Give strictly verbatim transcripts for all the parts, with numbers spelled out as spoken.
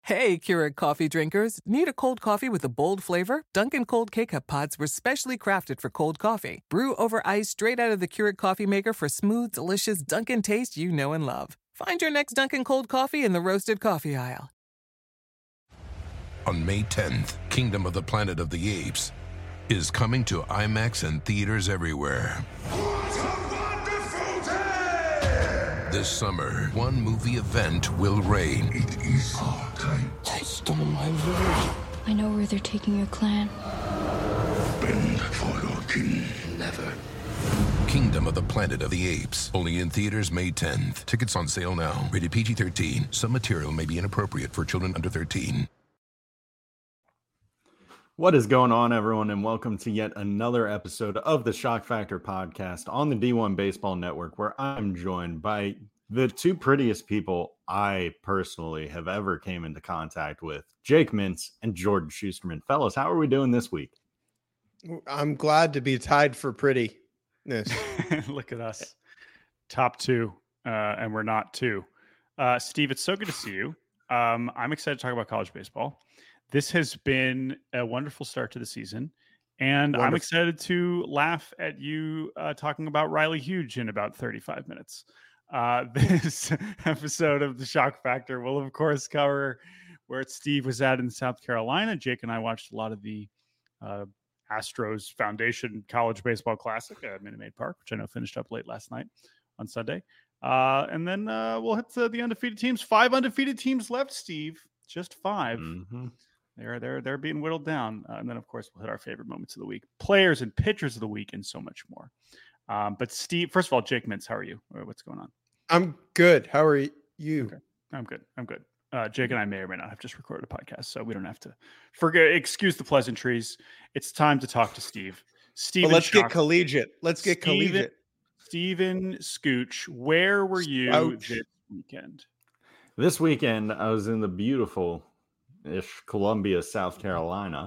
Hey, Keurig coffee drinkers. Need a cold coffee with a bold flavor? Dunkin' Cold K-Cup pods were specially crafted for cold coffee. Brew over ice straight out of the Keurig coffee maker for smooth, delicious Dunkin' taste you know and love. Find your next Dunkin' Cold coffee in the roasted coffee aisle. On May tenth, Kingdom of the Planet of the Apes is coming to IMAX and theaters everywhere. What a wonderful day! This summer, one movie event will reign. It is our time. They stole my village. I know where they're taking your clan. Bend for your king. Never. Kingdom of the Planet of the Apes. Only in theaters May tenth. Tickets on sale now. Rated P G thirteen. Some material may be inappropriate for children under thirteen. What is going on, everyone, and welcome to yet another episode of the Shock Factor podcast on the D one Baseball Network, where I'm joined by the two prettiest people I personally have ever came into contact with, Jake Mintz and Jordan Schusterman. Fellas, how are we doing this week? I'm glad to be tied for prettiness. Look at us. Top two, uh, and we're not two. Uh, Steve, it's so good to see you. Um, I'm excited to talk about college baseball. This has been a wonderful start to the season, and wonderful. I'm excited to laugh at you uh, talking about Riley Hughes in about thirty-five minutes. Uh, this episode of the Shock Factor will, of course, cover where Steve was at in South Carolina. Jake and I watched a lot of the uh, Astros Foundation College Baseball Classic at Minute Maid Park, which I know finished up late last night on Sunday. Uh, and then uh, we'll hit the, the undefeated teams. Five undefeated teams left, Steve. Just five. Mm-hmm. They're they're they're being whittled down, uh, and then of course we'll hit our favorite moments of the week, players and pitchers of the week, and so much more. Um, but Steve, first of all, Jake Mintz, how are you? What's going on? I'm good. How are you? Okay. I'm good. I'm good. Uh, Jake and I may or may not have just recorded a podcast, so we don't have to forget. Excuse the pleasantries. It's time to talk to Steve. Steve, well, let's Shock. get collegiate. Let's get Steven, collegiate. Steven Scooch, where were you Ouch. this weekend? This weekend, I was in the beautiful ish Columbia, South Carolina,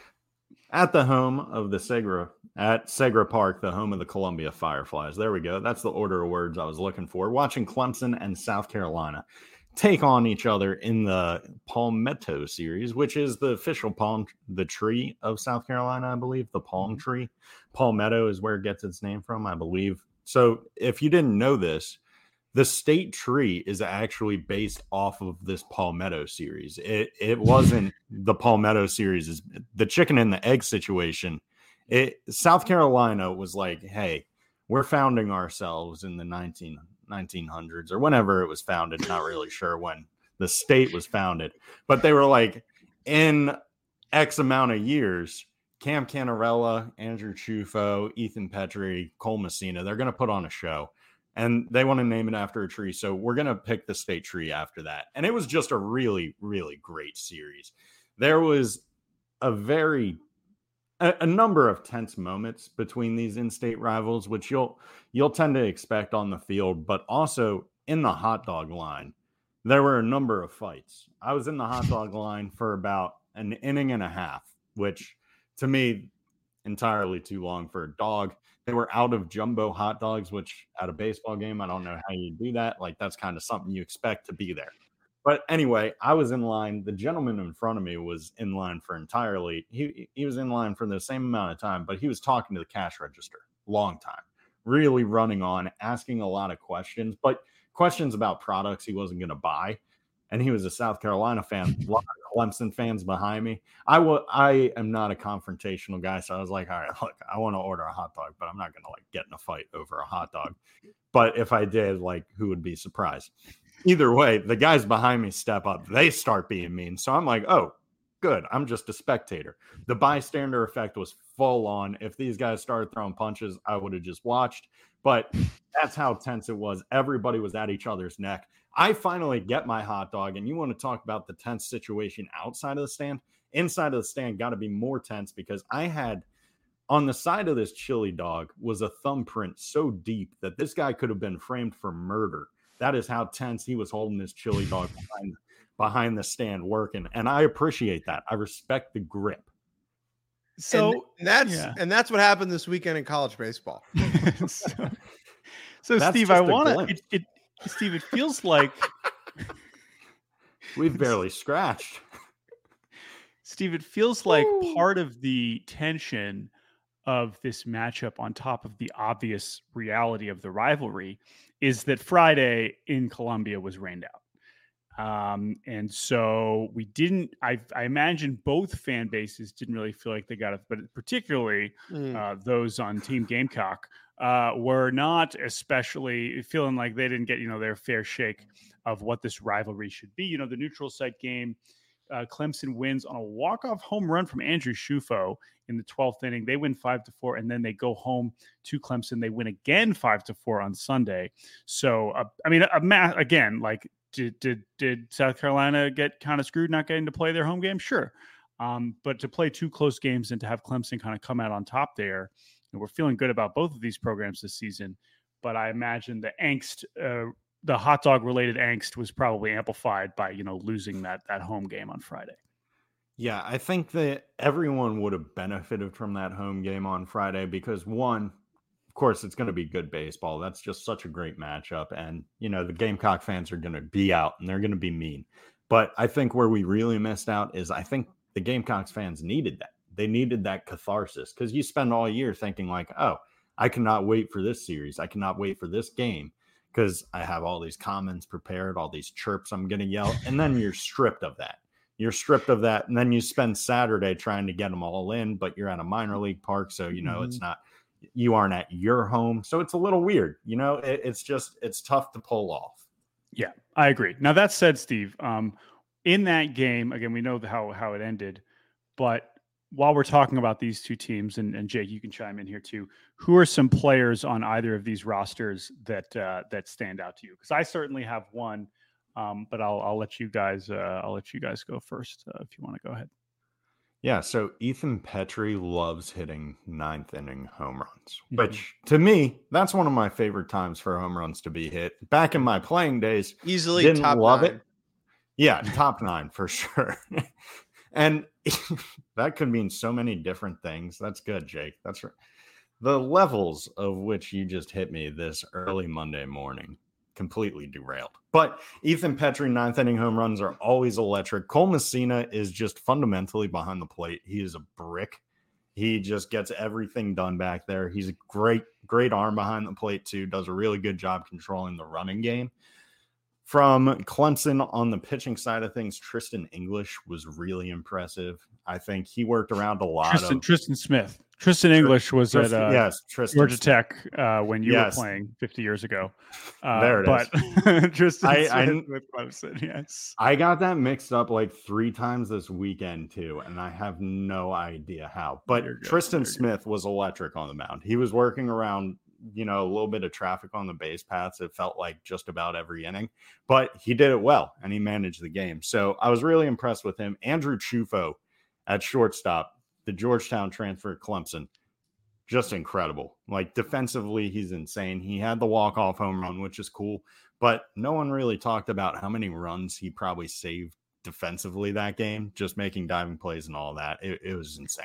at the home of the Segra, at Segra Park, the home of the Columbia Fireflies. There we go. That's the order of words I was looking for. Watching Clemson and South Carolina take on each other in the Palmetto series, which is the official palm, the tree of South Carolina, I believe. The palm tree. Palmetto is where it gets its name from, I believe. So if you didn't know this, the state tree is actually based off of this Palmetto series. It it wasn't the Palmetto series. Is the chicken and the egg situation. It South Carolina was like, hey, we're founding ourselves in the nineteen, nineteen hundreds or whenever it was founded. Not really sure when the state was founded, but they were like, in X amount of years, Cam Canarella, Andrew Chufo, Ethan Petrie, Cole Messina, they're going to put on a show. And they want to name it after a tree. So we're going to pick the state tree after that. And it was just a really, really great series. There was a very, a, a number of tense moments between these in-state rivals, which you'll, you'll tend to expect on the field, but also in the hot dog line, there were a number of fights. I was in the hot dog line for about an inning and a half, which to me, entirely too long for a dog. They were out of jumbo hot dogs, which at a baseball game, I don't know how you do that. Like, that's kind of something you expect to be there. But anyway, I was in line. The gentleman in front of me was in line for entirely. He, he was in line for the same amount of time, but he was talking to the cash register. Long time. Really running on, asking a lot of questions, but questions about products he wasn't going to buy. And he was a South Carolina fan. A lot of Clemson fans behind me. I, w- I am not a confrontational guy, so I was like, all right, look, I want to order a hot dog, but I'm not going to like get in a fight over a hot dog. But if I did, like, who would be surprised? Either way, the guys behind me step up. They start being mean. So I'm like, oh, good. I'm just a spectator. The bystander effect was full on. If these guys started throwing punches, I would have just watched. But that's how tense it was. Everybody was at each other's neck. I finally get my hot dog, and you want to talk about the tense situation outside of the stand? Inside of the stand got to be more tense because I had on the side of this chili dog was a thumbprint so deep that this guy could have been framed for murder. That is how tense he was holding this chili dog behind, behind the stand working. And I appreciate that. I respect the grip. So and that's yeah. and that's what happened this weekend in college baseball. so, so Steve, I want to. It, it, Steve, it feels like We've barely scratched. Steve, it feels like part of the tension of this matchup, on top of the obvious reality of the rivalry, is that Friday in Columbia was rained out. Um, and so we didn't, I, I imagine both fan bases didn't really feel like they got it, but particularly Mm. uh, those on Team Gamecock uh, were not especially feeling like they didn't get, you know, their fair shake of what this rivalry should be. You know, the neutral site game, uh, Clemson wins on a walk-off home run from Andrew Shufo in the twelfth inning. They win five to four, and then they go home to Clemson. They win again five to four on Sunday. So, uh, I mean, a ma- again, like, Did, did did South Carolina get kind of screwed not getting to play their home game? Sure. Um, but to play two close games and to have Clemson kind of come out on top there, and we're feeling good about both of these programs this season. But I imagine the angst, uh, the hot dog related angst was probably amplified by, you know, losing that that home game on Friday. Yeah, I think that everyone would have benefited from that home game on Friday because, one, of course, it's going to be good baseball. That's just such a great matchup. And, you know, the Gamecock fans are going to be out and they're going to be mean. But I think where we really missed out is I think the Gamecocks fans needed that. They needed that catharsis because you spend all year thinking like, oh, I cannot wait for this series. I cannot wait for this game because I have all these comments prepared, all these chirps I'm going to yell. And then you're stripped of that. You're stripped of that. And then you spend Saturday trying to get them all in, but you're at a minor league park. So, you know, mm-hmm. it's not. You aren't at your home. So it's a little weird. You know, it, it's just, it's tough to pull off. Yeah, I agree. Now that said, Steve, um, in that game, again, we know how, how it ended, but while we're talking about these two teams, and, and Jake, you can chime in here too, who are some players on either of these rosters that, uh, that stand out to you? Cause I certainly have one, um, but I'll, I'll let you guys, uh, I'll let you guys go first uh, if you want to go ahead. Yeah, so Ethan Petry loves hitting ninth inning home runs, Mhm. which to me, that's one of my favorite times for home runs to be hit. Back in my playing days, Easily didn't top love nine. it. Yeah, top nine for sure. And that could mean so many different things. That's good, Jake. That's right. The levels of which you just hit me this early Monday morning completely derailed. But Ethan Petry ninth inning home runs are always electric. Cole Messina is just fundamentally behind the plate. He is a brick. He just gets everything done back there. He's a great, great arm behind the plate too. Does a really good job controlling the running game. From Clemson on the pitching side of things, Tristan English was really impressive. I think he worked around a lot Tristan, of Tristan Smith. Tristan English was Tristan, at uh, yes, Tristan Georgia Smith. Tech uh, when you Yes. were playing fifty years ago. Uh, There it but is. Tristan I- Smith I- with Clemson, yes. I got that mixed up like three times this weekend too, and I have no idea how. But You're good, Tristan you're good. Smith was electric on the mound. He was working around, you know, a little bit of traffic on the base paths. It felt like just about every inning, but he did it well and he managed the game. So I was really impressed with him. Andrew Chufo at shortstop, the Georgetown transfer at Clemson, just incredible. Like defensively, he's insane. He had the walk-off home run, which is cool, but no one really talked about how many runs he probably saved defensively that game, just making diving plays and all that. It, it was insane.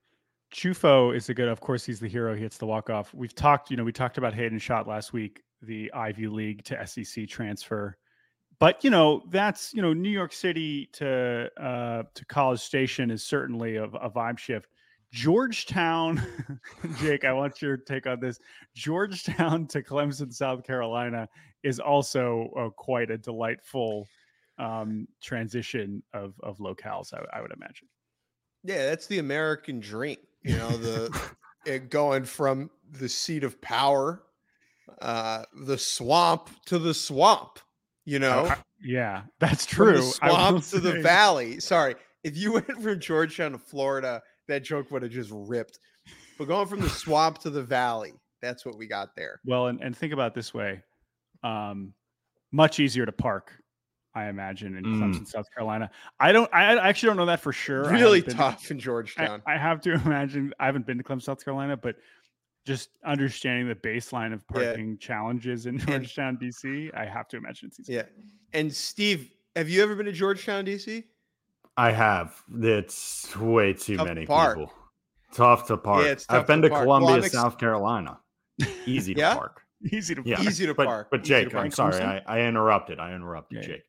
Chufo is a good, of course, he's the hero. He hits the walk-off. We've talked, you know, we talked about Hayden Schott last week, the Ivy League to S E C transfer. But, you know, that's, you know, New York City to uh, to College Station is certainly a, a vibe shift. Georgetown, Jake, I want your take on this. Georgetown to Clemson, South Carolina is also uh, quite a delightful um, transition of, of locales, I, I would imagine. Yeah, that's the American dream. You know, the it going from the seat of power, uh, the swamp to the swamp. You know, I- yeah, that's from true. the I will swamp to the say- valley. Sorry, if you went from Georgetown to Florida, that joke would have just ripped. But going from the swamp to the valley, that's what we got there. Well, and, and think about it this way. Um, much easier to park, I imagine, in Mm. Clemson, South Carolina. I don't, I actually don't know that for sure. I Really haven't been- tough in I, Georgetown. I have to imagine, I haven't been to Clemson, South Carolina, but just understanding the baseline of Yeah. parking challenges in Georgetown, D C, I have to imagine it's easy. Yeah. And Steve, have you ever been to Georgetown, D C? I have. It's way too Tough many to park. people. Tough to park. Yeah, it's tough I've been to to, park. Columbia, Well, I'm ex- South Carolina. Easy to Yeah? park. Easy to Yeah. park. Easy to but, park. But Easy to Jake, park. I'm sorry. Clemson? I, I interrupted. I interrupted Yeah, Jake.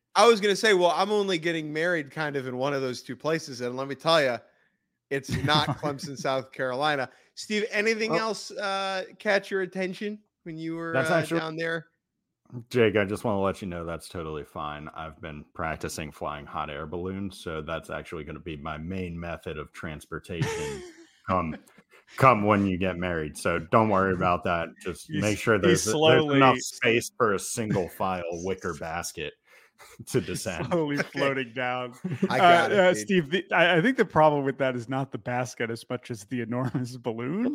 I was going to say, well, I'm only getting married kind of in one of those two places. And let me tell you, it's not Clemson, South Carolina. Steve, anything Well, else uh, catch your attention when you were That's uh, actually down there? Jake, I just want to let you know that's totally fine. I've been practicing flying hot air balloons, so that's actually going to be my main method of transportation come come when you get married. So don't worry about that. Just He's- make sure he's there's, there's slowly- enough space for a single file wicker basket to descend. Slowly floating down. I got uh, it, uh, dude. Steve, the, I, I think the problem with that is not the basket as much as the enormous balloon.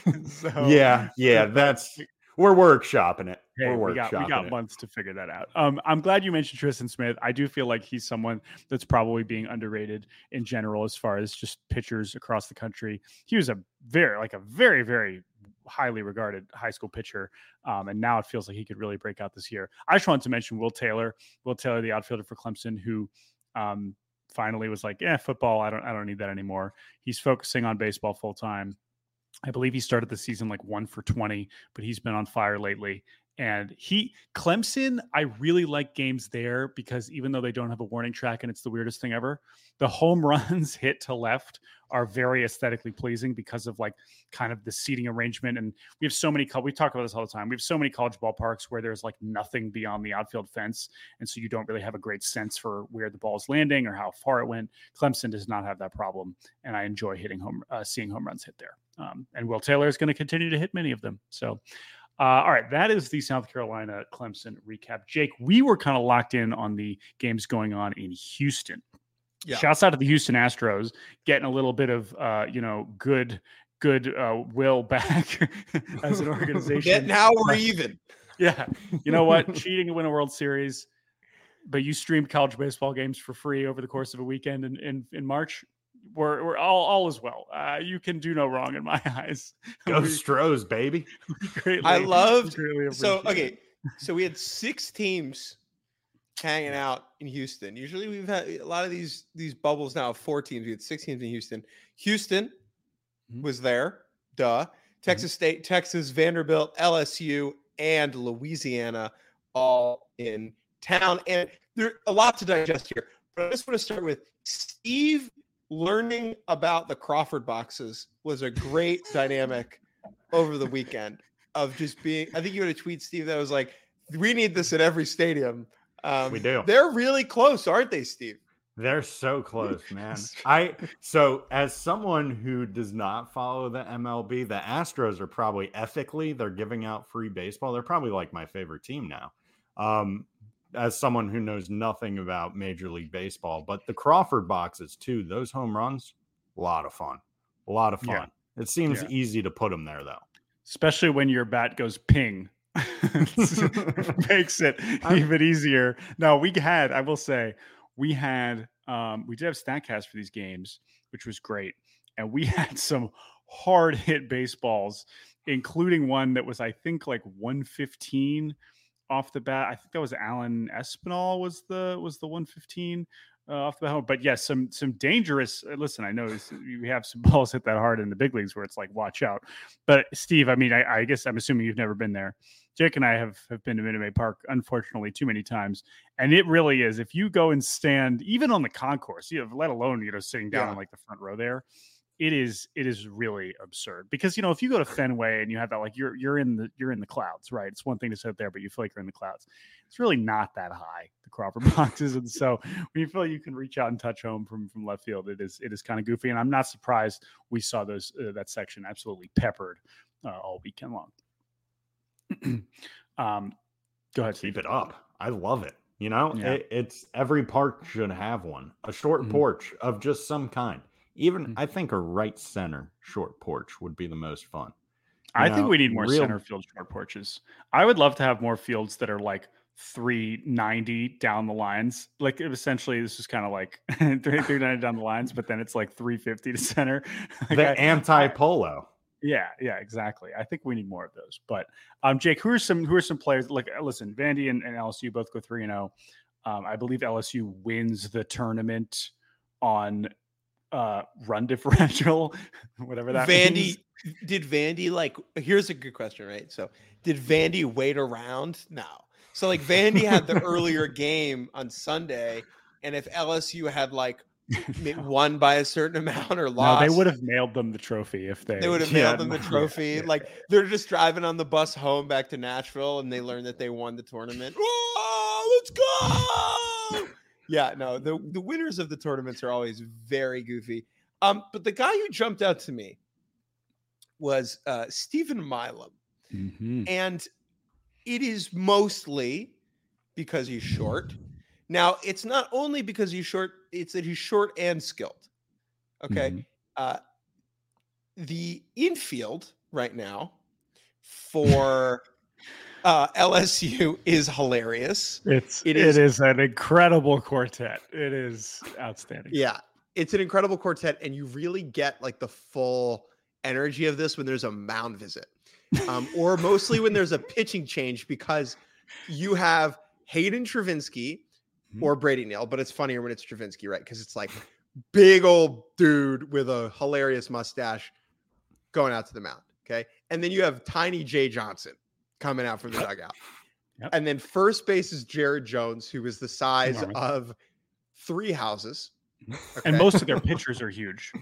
so, yeah, yeah, that's we're workshopping it. Hey, we're we got we workshopping got it. months to figure that out. Um, I'm glad you mentioned Tristan Smith. I do feel like he's someone that's probably being underrated in general as far as just pitchers across the country. He was a very like a very very highly regarded high school pitcher, um, and now it feels like he could really break out this year. I just wanted to mention Will Taylor. Will Taylor, the outfielder for Clemson, who um, finally was like, "Yeah, football. I don't I don't need that anymore." He's focusing on baseball full time. I believe he started the season like one for twenty, but he's been on fire lately. And he, Clemson, I really like games there because even though they don't have a warning track and it's the weirdest thing ever, the home runs hit to left are very aesthetically pleasing because of like kind of the seating arrangement. And we have so many, we talk about this all the time. We have so many college ballparks where there's like nothing beyond the outfield fence. And so you don't really have a great sense for where the ball's landing or how far it went. Clemson does not have that problem. And I enjoy hitting home, uh, seeing home runs hit there. Um, and Will Taylor is going to continue to hit many of them. So, Uh, all right, that is the South Carolina Clemson recap. Jake, we were kind of locked in on the games going on in Houston. Yeah. Shouts out to the Houston Astros getting a little bit of, uh, you know, good, good uh, will back as an organization. Yeah, now we're even. Yeah, you know what? Cheating to win a World Series, but you streamed college baseball games for free over the course of a weekend in in, in March. We're, we're all all is well. Uh, you can do no wrong in my eyes. Go We- Stros, baby. we greatly- I loved- greatly So, appreciate it. okay. So we had six teams hanging out in Houston. Usually we've had a lot of these these bubbles now of four teams. We had six teams in Houston. Houston Mhm. was there. Duh. Texas State, Texas, Vanderbilt, L S U, and Louisiana all in town. And there's a lot to digest here. But I just want to start with Steve learning about the Crawford boxes was a great dynamic over the weekend of just being, I think you had a tweet, Steve, that was like, we need this at every stadium. Um, We do. They're really close, aren't they, Steve? They're so close, man. I so as someone who does not follow the M L B, the Astros are probably ethically they're giving out free baseball. They're probably like my favorite team now. Um, as someone who knows nothing about Major League Baseball, but the Crawford boxes too, those home runs, a lot of fun. A lot of fun. Yeah. It seems Yeah. easy to put them there though. Especially when your bat goes ping. Makes it even easier. No, we had, I will say, we had, um, we did have StatCast for these games, which was great. And we had some hard hit baseballs, including one that was, I think, like one fifteen off the bat. I think that was Alan Espinal was the, was the one fifteen uh, off the bat. But yes, some, some dangerous, uh, listen, I know this, we have some balls hit that hard in the big leagues where it's like, watch out. But Steve, I mean, I, I guess I'm assuming you've never been there. Jake and I have, have been to Minute Maid Park, unfortunately, too many times. And it really is. If you go and stand, even on the concourse, you know, let alone, you know, sitting down Yeah. in like the front row there, it is, it is really absurd. Because, you know, if you go to Fenway and you have that, like you're, you're in the, you're in the clouds, right? It's one thing to sit there, but you feel like you're in the clouds. It's really not that high, the Crawford boxes. And so when you feel like you can reach out and touch home from, from left field, it is, it is kind of goofy. And I'm not surprised we saw those, uh, that section absolutely peppered uh, all weekend long. um, go ahead. Keep Steve. it up. I love it. You know, Yeah. it, it's every park should have one, a short Mhm. porch of just some kind. Even Mhm. I think a right center short porch would be the most fun. I You think know, we need more real- center field short porches. I would love to have more fields that are like three ninety down the lines. Like essentially, this is kind of like three ninety down the lines, but then it's like three fifty to center. Like The I- anti polo. Yeah, yeah, exactly. I think we need more of those. But um, Jake, who are some who are some players? Like, uh, listen, Vandy and, and L S U both go three and zero. Um, I believe L S U wins the tournament on uh, run differential, whatever that means. Vandy, did Vandy like, here's a good question, right? So did Vandy wait around? No. So like Vandy had the earlier game on Sunday, and if L S U had like won by a certain amount or No, lost, they would have mailed them the trophy if they. they would have Yeah, mailed them the yeah, trophy. yeah. Like they're just driving on the bus home back to Nashville, and they learn that they won the tournament. Oh, let's go! Yeah, no, the the winners of the tournaments are always very goofy. Um, but the guy who jumped out to me was uh, Stephen Milam, Mhm. and it is mostly because he's short. Now, it's not only because he's short; it's that he's short and skilled. Okay. Mhm. Uh, the infield right now for uh, L S U is hilarious. It's It it is- is, an incredible quartet. It is outstanding. Yeah, it's an incredible quartet, and you really get like the full energy of this when there's a mound visit, um, or mostly when there's a pitching change, because you have Hayden Travinsky Mhm. or Brady Neal, but it's funnier when it's Travinsky, right? Because it's like big old dude with a hilarious mustache going out to the mound. Okay. And then you have tiny Jay Johnson coming out from the dugout. Yep. And then first base is Jared Jones, who is the size Enormous. of three houses. And Okay? most of their pitchers are huge.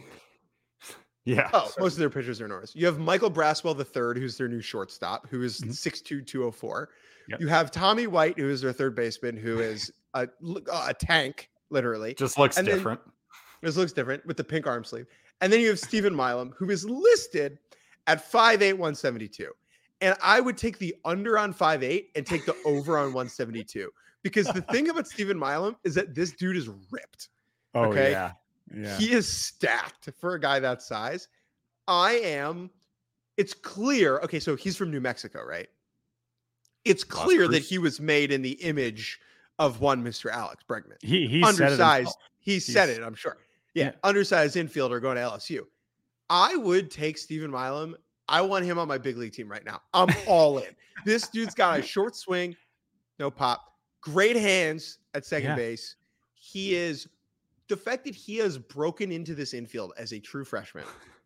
Yeah. Oh, most of their pitchers are enormous. You have Michael Braswell the third, who's their new shortstop, who is Mhm. six two, two oh four. Yep. You have Tommy White, who is their third baseman, who is a, a tank, literally. Just looks And then- different. This looks different with the pink arm sleeve. And then you have Stephen Milam, who is listed at five eight, one seventy-two. And I would take the under on five eight and take the over on one seventy-two. Because the thing about Stephen Milam is that this dude is ripped. Oh Okay. yeah. Yeah. He is stacked for a guy that size. I am, it's clear. Okay, so he's from New Mexico, right? It's Las clear that Cruces. he was made in the image of one Mister Alex Bregman. he he said it Undersized. himself. He said He's- it, I'm sure. Yeah, Yeah. undersized infielder going to L S U. I would take Stephen Milam. I want him on my big league team right now. I'm all in. This dude's got a short swing, no pop, great hands at second Yeah. base. He is, the fact that he has broken into this infield as a true freshman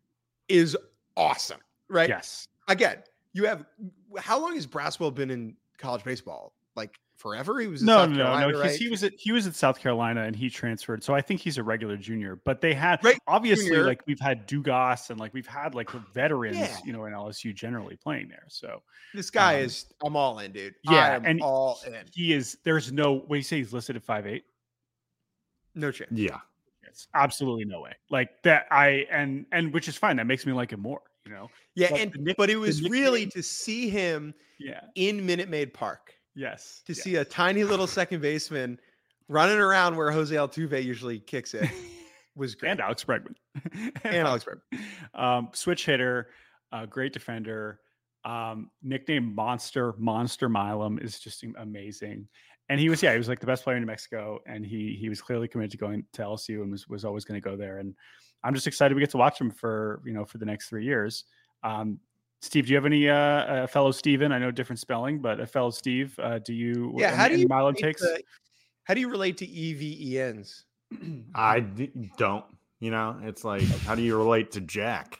is awesome, right? Yes. Again, you have, how long has Braswell been in college baseball? Like forever? He was in No, South no, Carolina, no, no. 'cause right? He was at he was at South Carolina and he transferred. So I think he's a regular junior. But they had Right, obviously junior. like we've had Dugas and like we've had like veterans, Yeah. you know, in L S U generally playing there. So This guy Um, is, I'm all in, dude. yeah, I am and all in. he is. There's no. What do you say? He's listed at five eight. No chance. Yeah. It's absolutely no way. Like that. I and and which is fine. That makes me like him more. You know. Yeah, But and the nick- but it the was really nickname- to see him Yeah. in Minute Maid Park, Yes. to yes. see a tiny little second baseman running around where Jose Altuve usually kicks it was great. and Alex Bregman. And Alex Bregman. Um, switch hitter, uh, great defender. Um, nickname Monster, Monster Milam is just amazing. And he was, yeah, he was like the best player in New Mexico, and he he was clearly committed to going to L S U and was was always going to go there. And I'm just excited we get to watch him for you know for the next three years. Um, Steve, do you have any uh, a fellow Steven? I know different spelling, but a fellow Steve. Uh, do you? Yeah, any- how do any you Milam relate takes? to- how do you relate to E V E Ns? I d- don't. You know, it's like, how do you relate to Jack?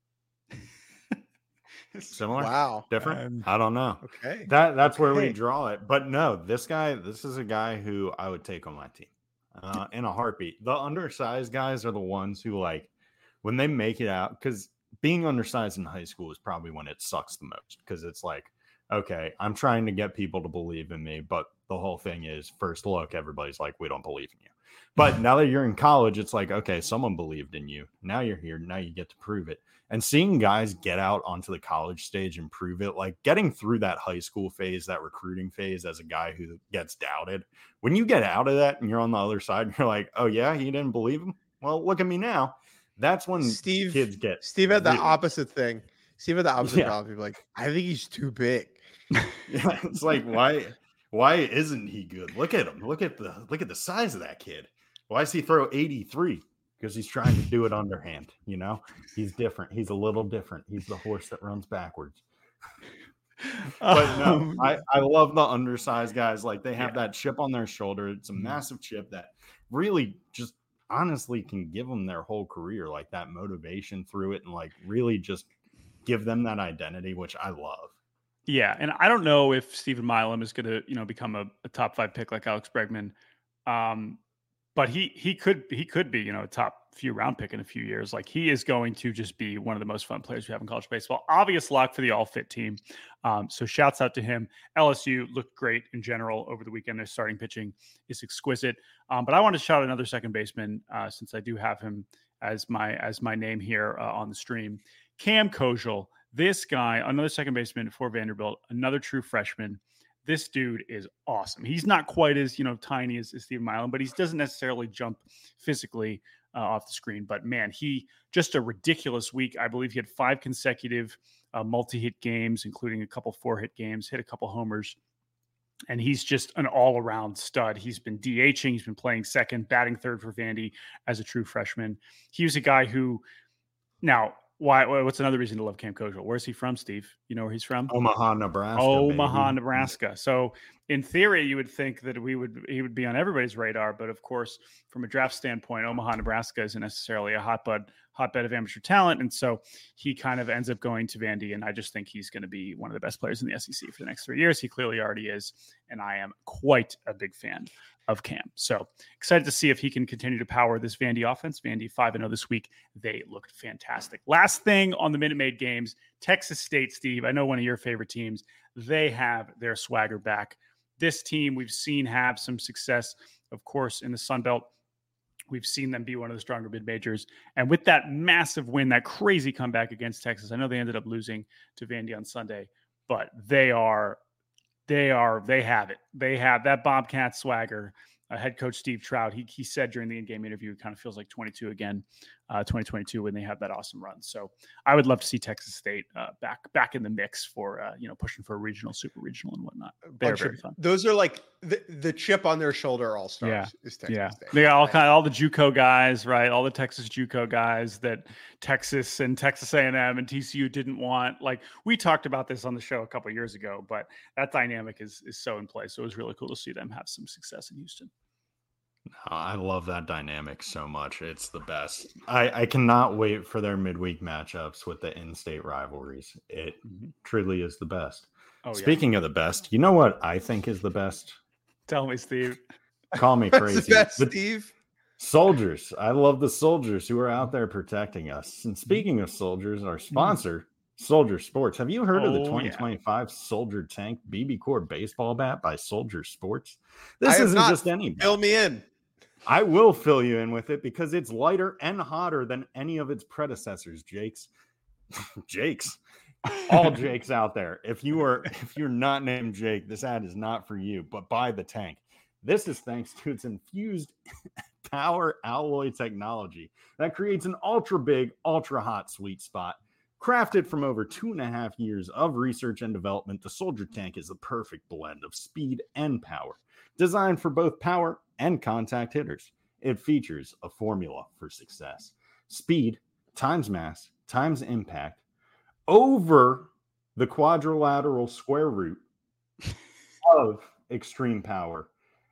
Similar? Wow. Different? Um, I don't know. Okay. That that's where we Okay. draw it. But no, this guy, this is a guy who I would take on my team uh, in a heartbeat. The undersized guys are the ones who, like, when they make it out, because being undersized in high school is probably when it sucks the most, because it's like, okay, I'm trying to get people to believe in me, but the whole thing is, first look, everybody's like, we don't believe in you. But now that you're in college, it's like, okay, someone believed in you. Now you're here. Now you get to prove it. And seeing guys get out onto the college stage and prove it, like getting through that high school phase, that recruiting phase as a guy who gets doubted, when you get out of that and you're on the other side, and you're like, oh yeah, he didn't believe him. Well, look at me now. That's when Steve kids get Steve had the really- opposite thing. Steve had the opposite Yeah. problem. People like, I think he's too big. Yeah, it's like, why why isn't he good? Look at him. Look at the look at the size of that kid. Why does he throw eighty-three? Because he's trying to do it underhand, you know? He's different. He's a little different. He's the horse that runs backwards. But no, Um, I, I love the undersized guys. Like, they have Yeah. that chip on their shoulder. It's a Mhm. massive chip that really just honestly can give them their whole career, like that motivation through it, and like really just give them that identity, which I love. Yeah, and I don't know if Stephen Milam is going to, you know, become a, a top five pick like Alex Bregman, um, but he he could he could be, you know, a top few round pick in a few years. Like he is going to just be one of the most fun players we have in college baseball. Obvious lock for the all fit team. Um, so shouts out to him. L S U looked great in general over the weekend. Their starting pitching is exquisite. Um, but I want to shout out another second baseman uh, since I do have him as my as my name here uh, on the stream. Cam Kojal. This guy, another second baseman for Vanderbilt, another true freshman. This dude is awesome. He's not quite as, you know, tiny as, as Stephen Milam, but he doesn't necessarily jump physically uh, off the screen. But man, he just a ridiculous week. I believe he had five consecutive uh, multi-hit games, including a couple four-hit games, hit a couple homers. And he's just an all-around stud. He's been DHing. He's been playing second, batting third for Vandy as a true freshman. He was a guy who now – Why? What's another reason to love Cam Kojal? Where's he from, Steve? You know where he's from? Omaha, Nebraska. Omaha, baby. Nebraska. So in theory, you would think that we would he would be on everybody's radar, but of course, from a draft standpoint, Omaha, Nebraska isn't necessarily a hotbed hotbed of amateur talent, and so he kind of ends up going to Vandy. And I just think he's going to be one of the best players in the S E C for the next three years. He clearly already is, and I am quite a big fan of Cam. So excited to see if he can continue to power this Vandy offense. Vandy five and oh this week. They looked fantastic. Last thing on the Minute Maid games, Texas State, Steve, I know one of your favorite teams. They have their swagger back. This team we've seen have some success, of course, in the Sun Belt. We've seen them be one of the stronger mid-majors. And with that massive win, that crazy comeback against Texas, I know they ended up losing to Vandy on Sunday, but they are They are, they have it. They have that Bobcat swagger. Uh, head coach Steve Trout, he he said during the in-game interview, it kind of feels like twenty-two again, uh, twenty twenty-two when they have that awesome run. So I would love to see Texas State uh, back back in the mix for, uh, you know, pushing for a regional, super regional and whatnot. They're Bunch very of- fun. Those are like the, the chip on their shoulder all-stars. Yeah. Is Texas Yeah, State. they got all kind of all the JUCO guys, right? All the Texas JUCO guys that Texas and Texas A and M and T C U didn't want. Like we talked about this on the show a couple of years ago, but that dynamic is is so in place. So it was really cool to see them have some success in Houston. I love that dynamic so much. It's the best. I, I cannot wait for their midweek matchups with the in-state rivalries. It Mhm. truly is the best. Oh, yeah. Speaking of the best, you know what I think is the best? Tell me, Steve. Call me That's crazy. the best, but Steve. soldiers. I love the soldiers who are out there protecting us. And speaking of soldiers, our sponsor, Soldier Sports. Have you heard of Oh, the yeah. twenty twenty-five Soldier Tank B B Core baseball bat by Soldier Sports? I This have isn't not. just any bat. Fill me in. I will fill you in with it because it's lighter and hotter than any of its predecessors, Jakes. Jakes. All Jakes out there. If you are if you're not named Jake, this ad is not for you, but buy the tank. This is thanks to its infused power alloy technology that creates an ultra big, ultra hot sweet spot. Crafted from over two and a half years of research and development, the Soldier Tank is the perfect blend of speed and power. Designed for both power and contact hitters, it features a formula for success. Speed times mass times impact over the quadrilateral square root of extreme power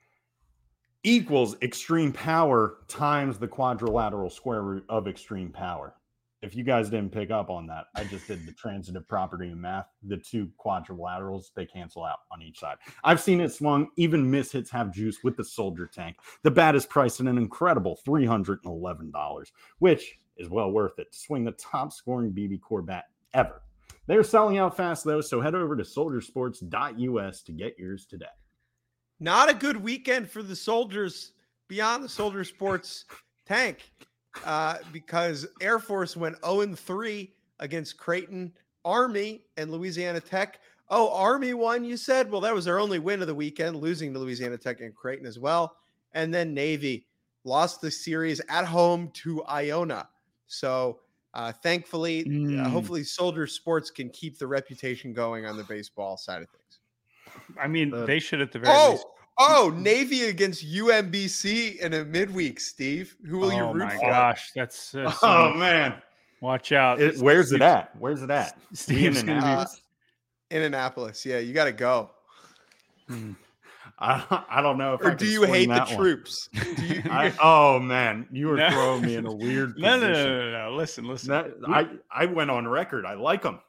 equals extreme power times the quadrilateral square root of extreme power. If you guys didn't pick up on that, I just did the transitive property of math. The two quadrilaterals, they cancel out on each side. I've seen it swung. Even mishits have juice with the Soldier Tank. The bat is priced at an incredible three hundred eleven dollars, which is well worth it to swing the top scoring B B Core bat ever. They're selling out fast, though, so head over to soldier sports dot U S to get yours today. Not a good weekend for the Soldiers beyond the Soldier Sports Tank. Uh, because Air Force went oh and three against Creighton, Army, and Louisiana Tech. Oh, Army won, you said? Well, that was their only win of the weekend, losing to Louisiana Tech and Creighton as well. And then Navy lost the series at home to Iona. So uh, thankfully, Mm. uh, hopefully Soldier Sports can keep the reputation going on the baseball side of things. I mean, Uh, they should at the very Oh, least. oh, Navy against U M B C in a midweek, Steve. Who will you Oh root my for? gosh, that's uh, so Oh, much- man. Watch out. It, where's it at? Where's it at? Steve's We in gonna be- Annapolis? In Annapolis. Yeah, you got to go. Hmm. I, I don't know if I Or can do you swing hate the that one. troops? Do you, I, oh man, you were No. throwing me in a weird No, position. no, no, no, no. Listen, listen. That- I I went on record. I like them.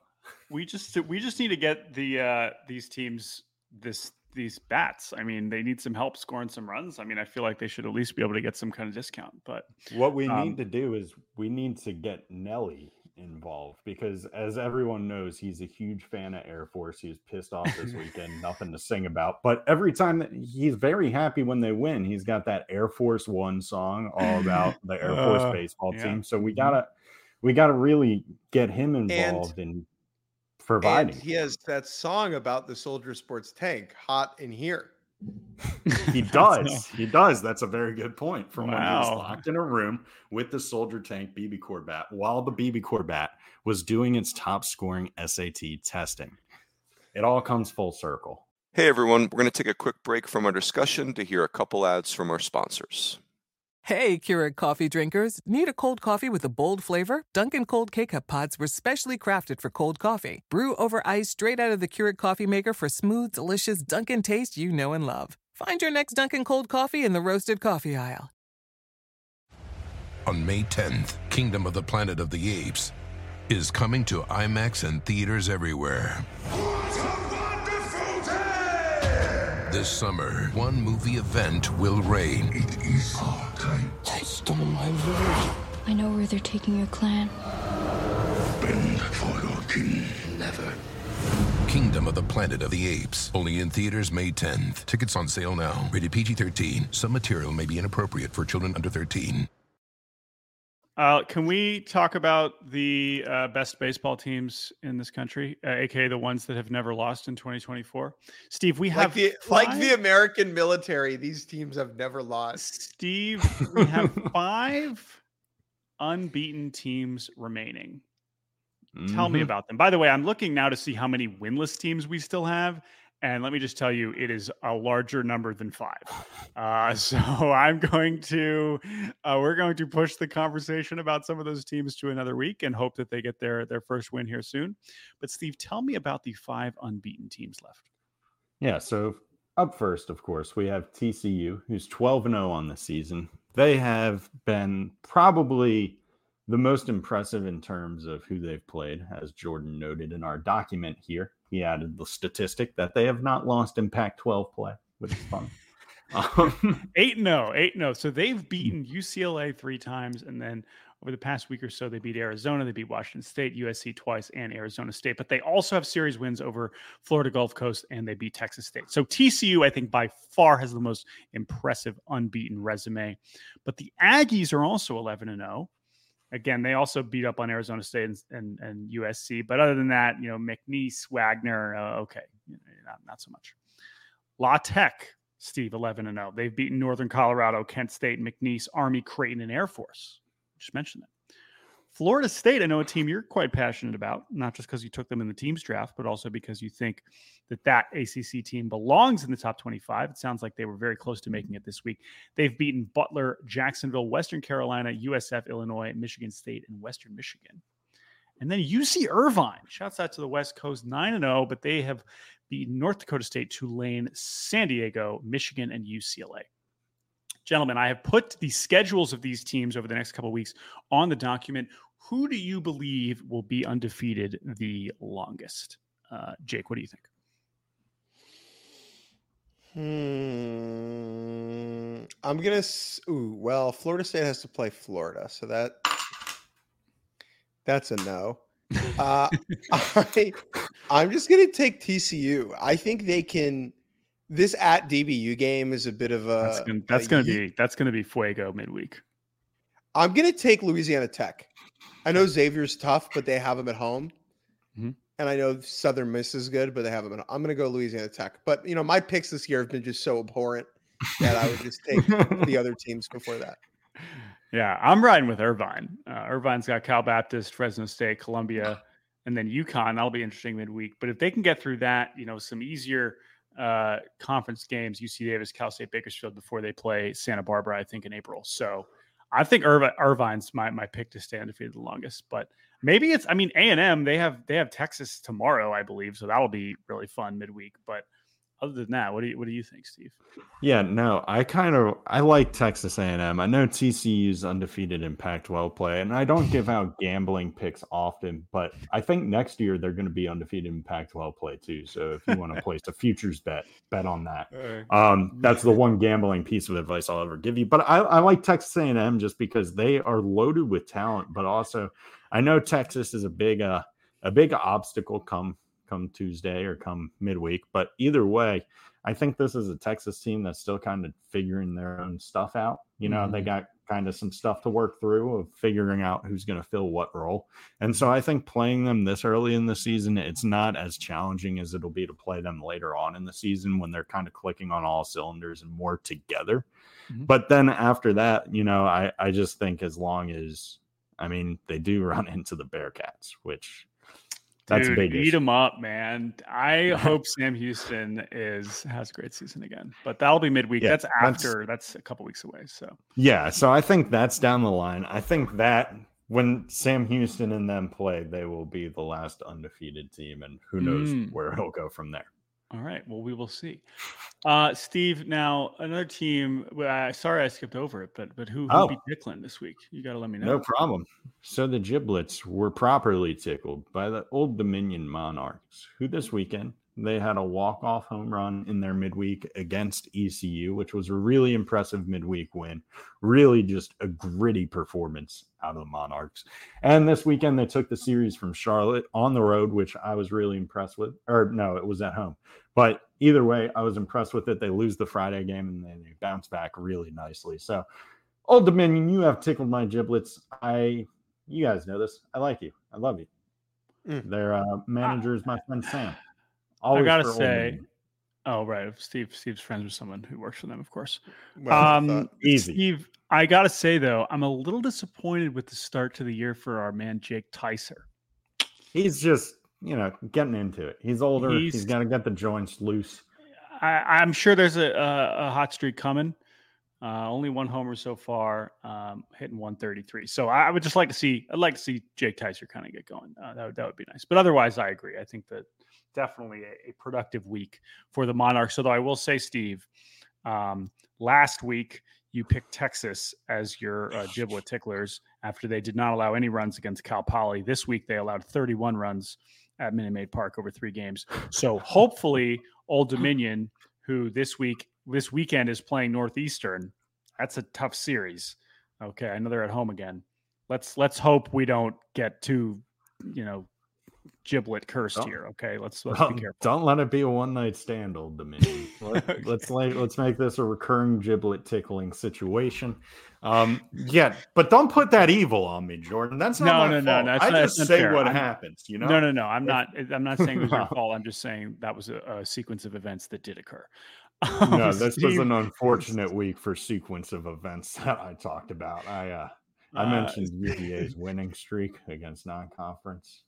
we just we just need to get the uh, these teams this these bats. I mean, they need some help scoring some runs. I mean, I feel like they should at least be able to get some kind of discount. But what we um, need to do is we need to get Nelly involved, because as everyone knows, he's a huge fan of Air Force. He was pissed off this weekend, nothing to sing about. But every time that he's very happy when they win, he's got that Air Force One song all about the Air Force uh, baseball yeah. team. So we gotta we gotta really get him involved And- in providing. And he has that song about the Soldier Sports tank, "Hot in Here." He does. He does. That's a very good point. From when he was Wow. locked in a room with the Soldier Tank B B Corbat while the B B Corbat was doing its top scoring S A T testing. It all comes full circle. Hey everyone, we're going to take a quick break from our discussion to hear a couple ads from our sponsors. Hey, Keurig coffee drinkers. Need a cold coffee with a bold flavor? Dunkin' Cold K-Cup pods were specially crafted for cold coffee. Brew over ice straight out of the Keurig coffee maker for smooth, delicious Dunkin' taste you know and love. Find your next Dunkin' Cold coffee in the roasted coffee aisle. On May tenth, Kingdom of the Planet of the Apes is coming to IMAX and theaters everywhere. What a wonderful day! This summer, one movie event will reign. It is our time. They stole my village. I know where they're taking your clan. Bend for your king. Never. Kingdom of the Planet of the Apes. Only in theaters May tenth. Tickets on sale now. Rated P G thirteen. Some material may be inappropriate for children under thirteen. Uh, can we talk about the uh, best baseball teams in this country, uh, aka the ones that have never lost in twenty twenty-four? Steve, we Like have the five, like the American military, these teams have never lost. Steve, we have five unbeaten teams remaining. Tell me Mhm. about them. By the way, I'm looking now to see how many winless teams we still have. And let me just tell you, it is a larger number than five. Uh, so I'm going to, uh, we're going to push the conversation about some of those teams to another week and hope that they get their, their first win here soon. But Steve, tell me about the five unbeaten teams left. Yeah, so up first, of course, we have T C U, who's twelve and oh on the season. They have been probably the most impressive in terms of who they've played, as Jordan noted in our document here. He added the statistic that they have not lost in Pac twelve play, which is fun. um, eight and oh, eight and oh. So they've beaten U C L A three times, and then over the past week or so, they beat Arizona, they beat Washington State, U S C twice, and Arizona State. But they also have series wins over Florida Gulf Coast, and they beat Texas State. So T C U, I think, by far has the most impressive unbeaten resume. But the Aggies are also eleven and oh. Again, they also beat up on Arizona State and, and, and U S C. But other than that, you know, McNeese, Wagner, uh, okay, not, not so much. La Tech, Steve, eleven and oh. They've beaten Northern Colorado, Kent State, McNeese, Army, Creighton, and Air Force. Just mentioned that. Florida State, I know a team you're quite passionate about, not just because you took them in the teams draft, but also because you think that that A C C team belongs in the top twenty-five. It sounds like they were very close to making it this week. They've beaten Butler, Jacksonville, Western Carolina, U S F, Illinois, Michigan State, and Western Michigan. And then U C Irvine, shouts out to the West Coast, nine and oh, but they have beaten North Dakota State, Tulane, San Diego, Michigan, and U C L A. Gentlemen, I have put the schedules of these teams over the next couple of weeks on the document. Who do you believe will be undefeated the longest? Uh, Jake, what do you think? Hmm. I'm gonna. s- Ooh, well, Florida State has to play Florida, so that that's a no. Uh, I, I'm just gonna take T C U. I think they can. This at D B U game is a bit of a. That's gonna, that's a gonna ye- be that's gonna be fuego midweek. I'm gonna take Louisiana Tech. I know Xavier's tough, but they have them at home. Mhm. And I know Southern Miss is good, but they have them at I'm gonna go Louisiana Tech. But you know, my picks this year have been just so abhorrent that I would just take the other teams before that. Yeah, I'm riding with Irvine. Uh, Irvine's got Cal Baptist, Fresno State, Columbia, and then UConn. That'll be interesting midweek. But if they can get through that, you know, some easier uh, conference games, U C Davis, Cal State, Bakersfield before they play Santa Barbara, I think in April. So I think Irv- Irvine's my my pick to stay undefeated the longest. But maybe it's, I mean, A and M, they have they have Texas tomorrow, I believe. So that'll be really fun midweek. But other than that, what do you what do you think, Steve? Yeah, no, I kind of I like Texas A and M. I know T C U's undefeated in Pac twelve play, and I don't give out gambling picks often, but I think next year they're going to be undefeated in Pac twelve play too. So if you want to place a futures bet, bet on that. Um, that's the one gambling piece of advice I'll ever give you. But I, I like Texas A and M just because they are loaded with talent, but also I know Texas is a big uh, a big obstacle come come Tuesday or come midweek, but either way, I think this is a Texas team that's still kind of figuring their own stuff out. You know, mm-hmm. they got kind of some stuff to work through of figuring out who's going to fill what role. And so I think playing them this early in the season, it's not as challenging as it'll be to play them later on in the season when they're kind of clicking on all cylinders and more together. Mm-hmm. But then after that, you know, I, I just think as long as, I mean, they do run into the Bearcats, which that's Dude, a big eat issue. them up, man. I hope Sam Houston is has a great season again, but that'll be midweek. Yeah, that's after. That's, that's a couple weeks away. So yeah, so I think that's down the line. I think that when Sam Houston and them play, they will be the last undefeated team, and who knows mm. where it'll go from there. All right. Well, we will see. Uh, Steve, now another team. Uh, sorry, I skipped over it, but but who, who oh. beat Dicklin this week? You got to let me know. No problem. So the Giblets were properly tickled by the Old Dominion Monarchs, who this weekend they had a walk-off home run in their midweek against E C U, which was a really impressive midweek win. Really just a gritty performance out of the Monarchs. And this weekend they took the series from Charlotte on the road, which I was really impressed with. Or no, it was at home. But either way, I was impressed with it. They lose the Friday game and then they bounce back really nicely. So Old Dominion, you have tickled my giblets. I, you guys know this. I like you. I love you. Mm. Their uh, manager is my friend Sam. Always I gotta say, oh right, Steve. Steve's friends with someone who works for them, of course. Well, um, easy. Steve, I gotta say though, I'm a little disappointed with the start to the year for our man Jake Tyser. He's just, you know, getting into it. He's older. He's, he's got to get the joints loose. I, I'm sure there's a, a, a hot streak coming. Uh, only one homer so far, um, hitting one thirty-three. So I, I would just like to see. I'd like to see Jake Tyser kind of get going. Uh, that would that would be nice. But otherwise, I agree. I think that. Definitely a, a productive week for the Monarchs. Although I will say, Steve, um, last week you picked Texas as your uh, giblet ticklers after they did not allow any runs against Cal Poly. This week they allowed thirty-one runs at Minute Maid Park over three games. So hopefully Old Dominion, who this week this weekend is playing Northeastern, that's a tough series. Okay, I know they're at home again. Let's let's hope we don't get too, you know, giblet cursed don't, here. Okay, let's let's be careful. Don't let it be a one night stand, Old Dominion. Let, okay. Let's like let's make this a recurring giblet tickling situation. Um, yeah, but don't put that evil on me, Jordan. That's not no, my no, fault. no, no. I not, just say fair. what I'm, happens. You know? No, no, no. I'm not. I'm not saying it was your fault. I'm just saying that was a, a sequence of events that did occur. No, this Steve, was an unfortunate week for sequence of events that I talked about. I uh, I mentioned uh, U V A's winning streak against non-conference.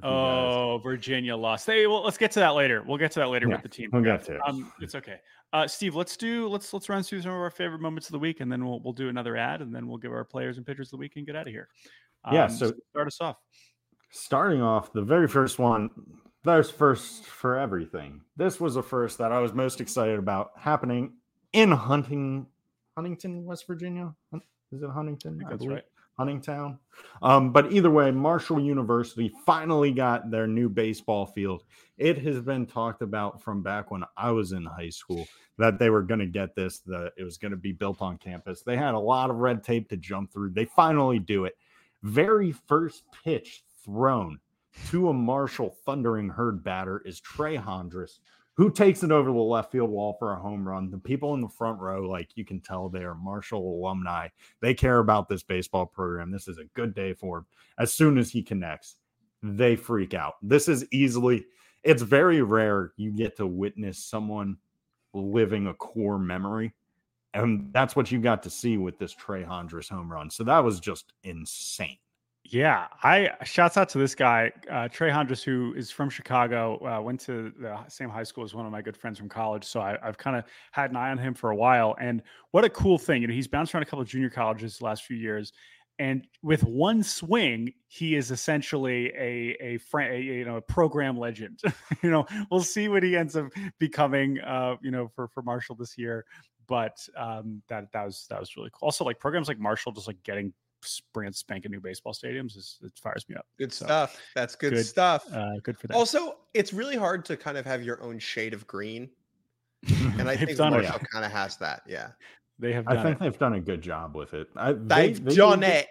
Oh, Virginia lost. Hey, well, let's get to that later. We'll get to that later yeah, with the team. We'll get to it. Um, it's okay. Uh, Steve, let's do let's let's run through some of our favorite moments of the week, and then we'll we'll do another ad, and then we'll give our players and pitchers of the week and get out of here. Um, yeah. So start us off. Starting off, the very first one. There's first for everything. This was a first that I was most excited about happening in Hunting, Huntington, West Virginia. Is it Huntington? I think I that's believe. right. Huntingtown. Um, but either way, Marshall University finally got their new baseball field. It has been talked about from back when I was in high school that they were going to get this, that it was going to be built on campus. They had a lot of red tape to jump through. They finally do it. Very first pitch thrown to a Marshall Thundering Herd batter is Trey Hondras, who takes it over the left field wall for a home run. The people in the front row, like you can tell, they are Marshall alumni. They care about this baseball program. This is a good day for him. As soon as he connects, they freak out. This is easily, it's very rare you get to witness someone living a core memory. And that's what you got to see with this Trey Hondras home run. So that was just insane. Yeah, I shouts out to this guy, uh, Trey Hondras, who is from Chicago, uh, went to the same high school as one of my good friends from college. So I, I've kind of had an eye on him for a while. And what a cool thing. You know, he's bounced around a couple of junior colleges the last few years. And with one swing, he is essentially a a, fr- a you know a program legend. you know, we'll see what he ends up becoming. Uh, you know, for for Marshall this year. But um, that that was that was really cool. Also, like programs like Marshall, just like getting brand spanking new baseball stadiums, is it fires me up. Good So, stuff. That's good, good stuff. Uh, good for that. Also, it's really hard to kind of have your own shade of green, and I They've think done it. Marshall kind of has that. Yeah, They have. I Done think it. they've done a good job with it. I, they, they've they done did-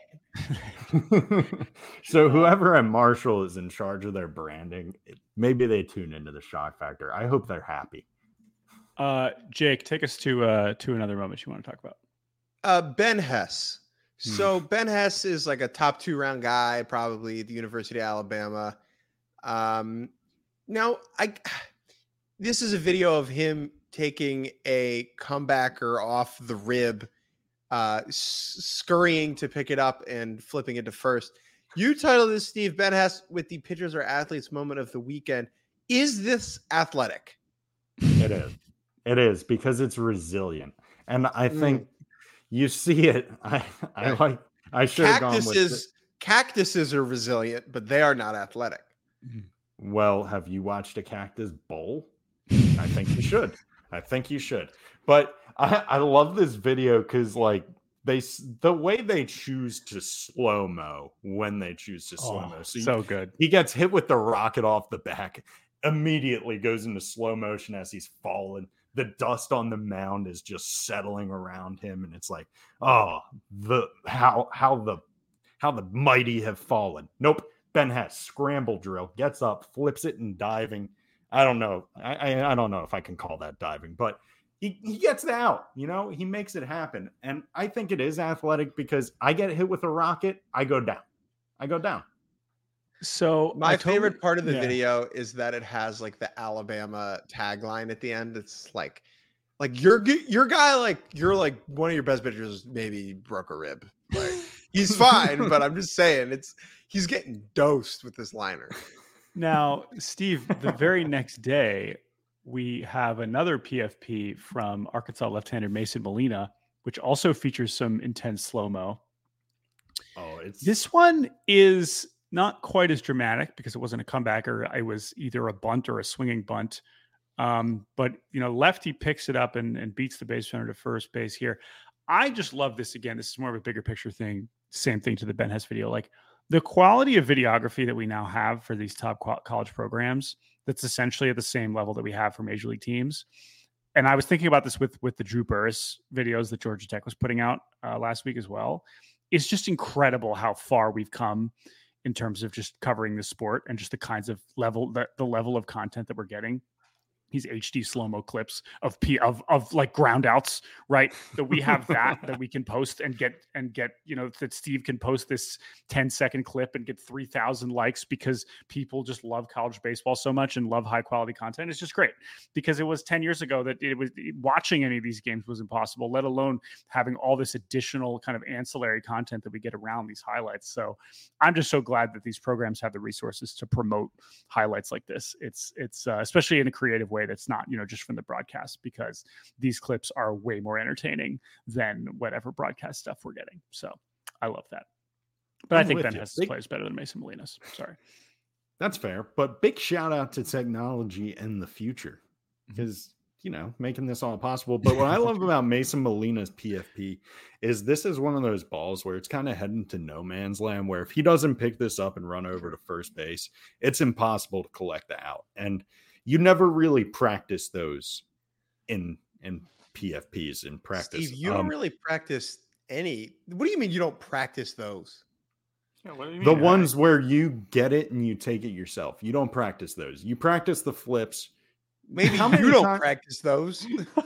it. So whoever at Marshall is in charge of their branding, maybe they tune into the shock factor. I hope they're happy. Uh, Jake, take us to uh, to another moment you want to talk about. Uh, Ben Hess. So Ben Hess is like a top two round guy, probably at the University of Alabama. Um, now, I this is a video of him taking a comebacker off the rib, uh, s- scurrying to pick it up and flipping it to first. You titled this, Steve, Ben Hess with the pitchers or athletes moment of the weekend. Is this athletic? It is. It is because it's resilient, and I think. Mm. You see it. I I Right. like. I should have gone with. Cactuses, cactuses are resilient, but they are not athletic. Well, have you watched a cactus bowl? I think you should. I think you should. But I I love this video because like they the way they choose to slow mo when they choose to slow mo. Oh, so so you, good. He gets hit with the rocket off the back, immediately goes into slow motion as he's falling. The dust on the mound is just settling around him, and it's like, oh, the how how the how the mighty have fallen. Nope. Ben Hess scramble drill, gets up, flips it, and diving. I don't know. I, I I don't know if I can call that diving, but he he gets it out. You know, he makes it happen, and I think it is athletic because I get hit with a rocket, I go down. I go down. So My I totally- favorite part of the yeah. video is that it has like the Alabama tagline at the end. It's like, like your your guy, like you're like one of your best pitchers maybe broke a rib. Like he's fine, but I'm just saying it's he's getting dosed with this liner. Now, Steve, the very next day we have another P F P from Arkansas left-hander Mason Molina, which also features some intense slow-mo. Oh, it's This one is not quite as dramatic because it wasn't a comebacker. It was either a bunt or a swinging bunt. Um, but, you know, lefty picks it up and, and beats the base runner to first base here. I just love this again. This is more of a bigger picture thing. Same thing to the Ben Hess video. Like the quality of videography that we now have for these top co- college programs, that's essentially at the same level that we have for major league teams. And I was thinking about this with, with the Drew Burris videos that Georgia Tech was putting out uh, last week as well. It's just incredible how far we've come in terms of just covering the sport and just the kinds of level, the, the level of content that we're getting. These H D slow-mo clips of P of, of like ground outs, right? That we have that, that we can post and get, and get, you know, that Steve can post this ten second clip and get three thousand likes because people just love college baseball so much and love high quality content. It's just great because it was ten years ago that it was watching any of these games was impossible, let alone having all this additional kind of ancillary content that we get around these highlights. So I'm just so glad that these programs have the resources to promote highlights like this. It's, it's uh, especially in a creative way that's not, you know, just from the broadcast, because these clips are way more entertaining than whatever broadcast stuff we're getting. So I love that. But I'm I think with Ben you. Hess's Big- play is better than Mason Molina's. Sorry. That's fair, but big shout out to technology and the future because, you know, making this all possible. But what I love about Mason Molina's P F P is this is one of those balls where it's kind of heading to no man's land, where if he doesn't pick this up and run over to first base, it's impossible to collect the out. And you never really practice those in, in P F Ps in practice. Steve, you Um, don't really practice any. What do you mean you don't practice those? Yeah, what do you The mean? ones where you get it and you take it yourself. You don't practice those. You practice the flips. Maybe How you many don't times- practice those.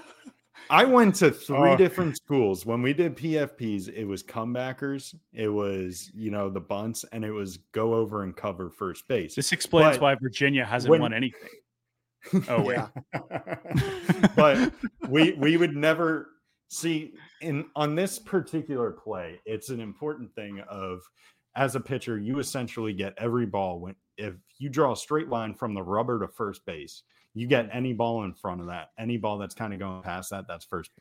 I went to three Oh. different schools. When we did P F Ps, it was comebackers, it was, you know, the bunts, and it was go over and cover first base. This explains But why Virginia hasn't when- won anything. Oh, wait. Yeah. But we we would never see in on this particular play, it's an important thing of as a pitcher, you essentially get every ball when if you draw a straight line from the rubber to first base, you get any ball in front of that, any ball that's kind of going past that, that's first base.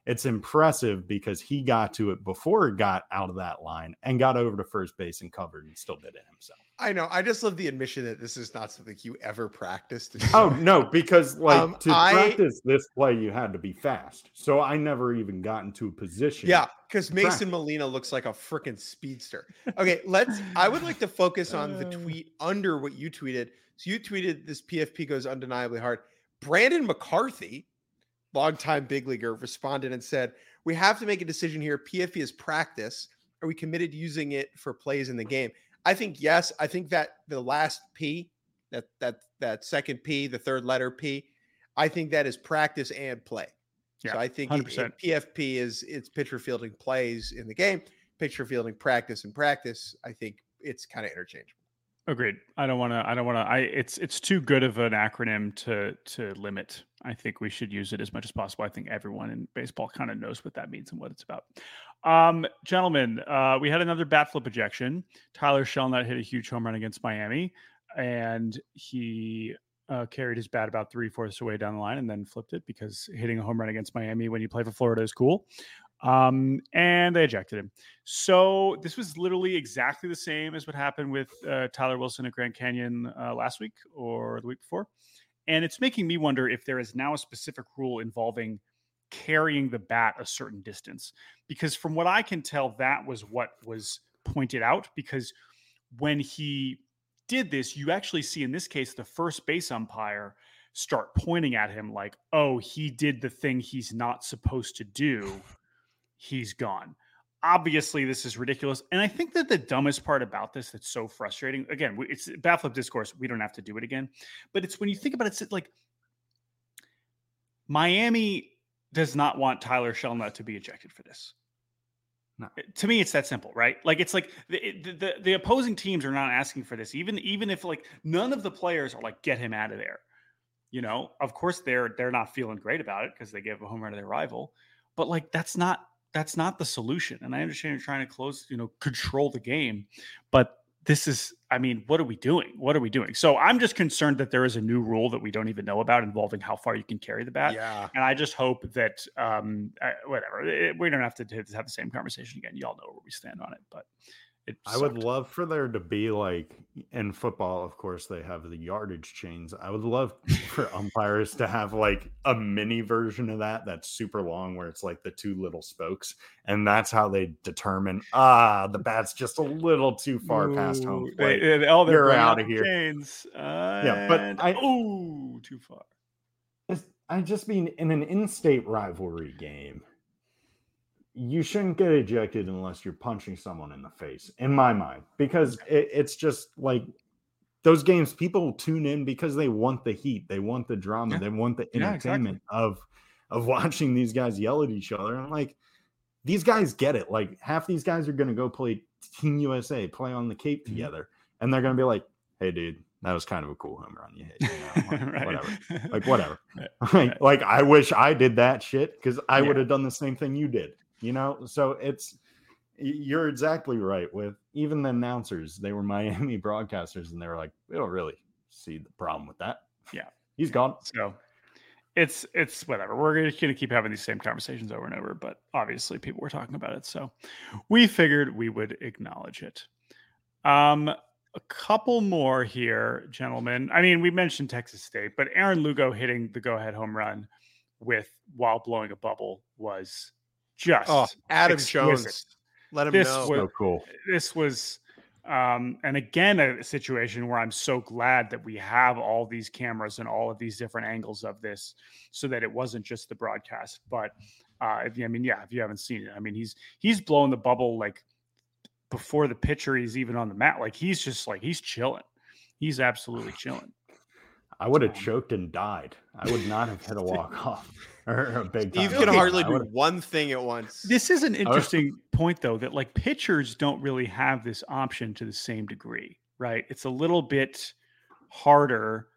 it's impressive because he got to it before it got out of that line and got over to first base and covered and still did it himself. I know. I just love the admission that this is not something you ever practiced. Oh no, because like Um, to I- practice this play, you had to be fast. So I never even got into a position. Yeah, because Mason Practice. Molina looks like a freaking speedster. Okay, let's. I would like to focus on the tweet under what you tweeted. So you tweeted this P F P goes undeniably hard. Brandon McCarthy, longtime big leaguer, responded and said, "We have to make a decision here. P F P is practice. Are we committed to using it for plays in the game?" I think yes. I think that the last P, that that that second P, the third letter P, I think that is practice and play. Yeah, so I think one it- hundred percent. it- P F P is it's pitcher fielding plays in the game, pitcher fielding practice and practice. I think it's kind of interchangeable. Agreed. I don't want to. I don't want to. I. It's it's too good of an acronym to to limit. I think we should use it as much as possible. I think everyone in baseball kind of knows what that means and what it's about. Um, gentlemen, uh, we had another bat flip ejection. Tyler Shelnut hit a huge home run against Miami, and he uh, carried his bat about three fourths away down the line and then flipped it because hitting a home run against Miami when you play for Florida is cool. Um, and they ejected him. So this was literally exactly the same as what happened with uh, Tyler Wilson at Grand Canyon uh, last week or the week before. And it's making me wonder if there is now a specific rule involving carrying the bat a certain distance, because from what I can tell, that was what was pointed out, because when he did this, you actually see in this case, the first base umpire start pointing at him like, oh, he did the thing he's not supposed to do. He's gone. Obviously, this is ridiculous. And I think that the dumbest part about this that's so frustrating, again, we- it's bat flip discourse. We don't have to do it again. But it's when you think about it, it's like Miami does not want Tyler Shelnut to be ejected for this. No. To me, it's that simple, right? Like, it's like the, the the opposing teams are not asking for this. Even even if like none of the players are like, get him out of there. You know, of course they're they're not feeling great about it because they gave a home run to their rival. But like that's not that's not the solution. And I understand you're trying to close, you know, control the game, but this is, I mean, what are we doing? What are we doing? So I'm just concerned that there is a new rule that we don't even know about involving how far you can carry the bat. Yeah. And I just hope that, um, uh, whatever, it, we don't have to, to have the same conversation again. Y'all know where we stand on it, but it I would sucked. love for there to be like in football, of course, they have the yardage chains. I would love for umpires to have like a mini version of that that's super long, where it's like the two little spokes, and that's how they determine ah the bat's just a little too far past home Ooh, plate. They, they, oh, they're You're going outta off the here. chains. Yeah, but And- I- oh, too far. It's- I just mean in an in-state rivalry game, you shouldn't get ejected unless you're punching someone in the face, in my mind, because it, it's just like those games, people tune in because they want the heat, they want the drama, Yeah. they want the Yeah, entertainment of of watching these guys yell at each other. And like, these guys get it. Like, half these guys are going to go play Team U S A, play on the Cape Mm-hmm. together, and they're going to be like, "Hey, dude, that was kind of a cool home run you hit." You know? Like, Right. Whatever. Like, whatever. Right. Like, Right. like, I wish I did that shit because I Yeah. would have done the same thing you did, you know? So it's, y- you're exactly right. With even the announcers, they were Miami broadcasters, and they were like, we don't really see the problem with that. Yeah. He's gone. So it's it's whatever. We're going to keep having these same conversations over and over, but obviously people were talking about it, so we figured we would acknowledge it. Um, a couple more here, gentlemen. I mean, we mentioned Texas State, but Aaron Lugo hitting the go-ahead home run with while blowing a bubble was just Oh, Adam exquisite. Jones. Let him This know. was- So cool. This was, um, and again, a situation where I'm so glad that we have all these cameras and all of these different angles of this, so that it wasn't just the broadcast. But uh, if you, I mean, yeah, if you haven't seen it, I mean, he's he's blowing the bubble like before the pitcher is even on the mat. Like he's just like he's chilling. He's absolutely chilling. I would have Um, choked and died. I would not have hit a walk off or a big Steve time can home hardly run. I do would've- one thing at once. This is an interesting point, though, that like pitchers don't really have this option to the same degree, right? It's a little bit harder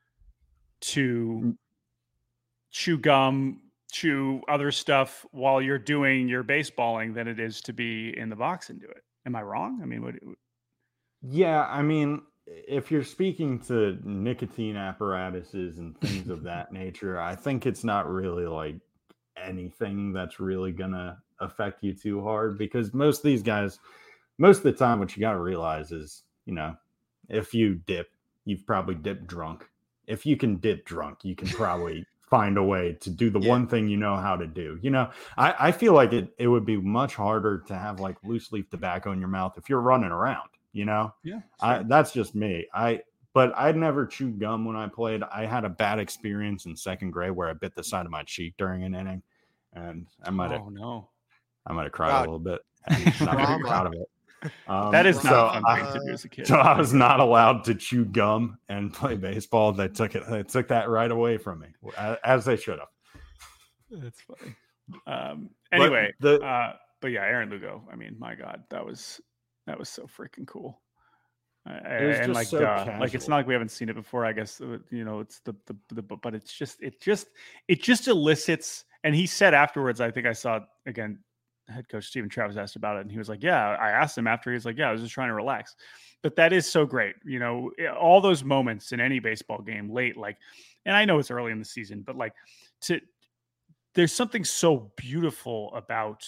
to chew gum, chew other stuff while you're doing your baseballing than it is to be in the box and do it. Am I wrong? I mean, what, Yeah, I mean, if you're speaking to nicotine apparatuses and things of that nature, I think it's not really like anything that's really gonna affect you too hard, because most of these guys, most of the time, what you got to realize is, you know, if you dip, you've probably dipped drunk. If you can dip drunk, you can probably find a way to do the yeah. one thing you know how to do. You know, I, I feel like it, it would be much harder to have like loose leaf tobacco in your mouth if you're running around, you know? Yeah. I, that's just me. I, but I'd never chewed gum when I played. I had a bad experience in second grade where I bit the side of my cheek during an inning, and I might have, oh, no. I might have cried wow. a little bit. I'm not very proud of it. Um, that is not so a fun I, thing to do as a kid. So I was not allowed to chew gum and play baseball. They took it. They took that right away from me, as they should have. That's funny. Um, anyway, but, the, uh, but yeah, Aaron Lugo. I mean, my God, that was that was so freaking cool. Uh, and like, so uh, like it's not like we haven't seen it before. I guess you know it's the, the the but it's just it just it just elicits. And he said afterwards, I think I saw again. Head coach Stephen Travis asked about it, and he was like, yeah, I asked him after. He's like, yeah, I was just trying to relax. But that is so great. You know, all those moments in any baseball game late, like, and I know it's early in the season, but like to, there's something so beautiful about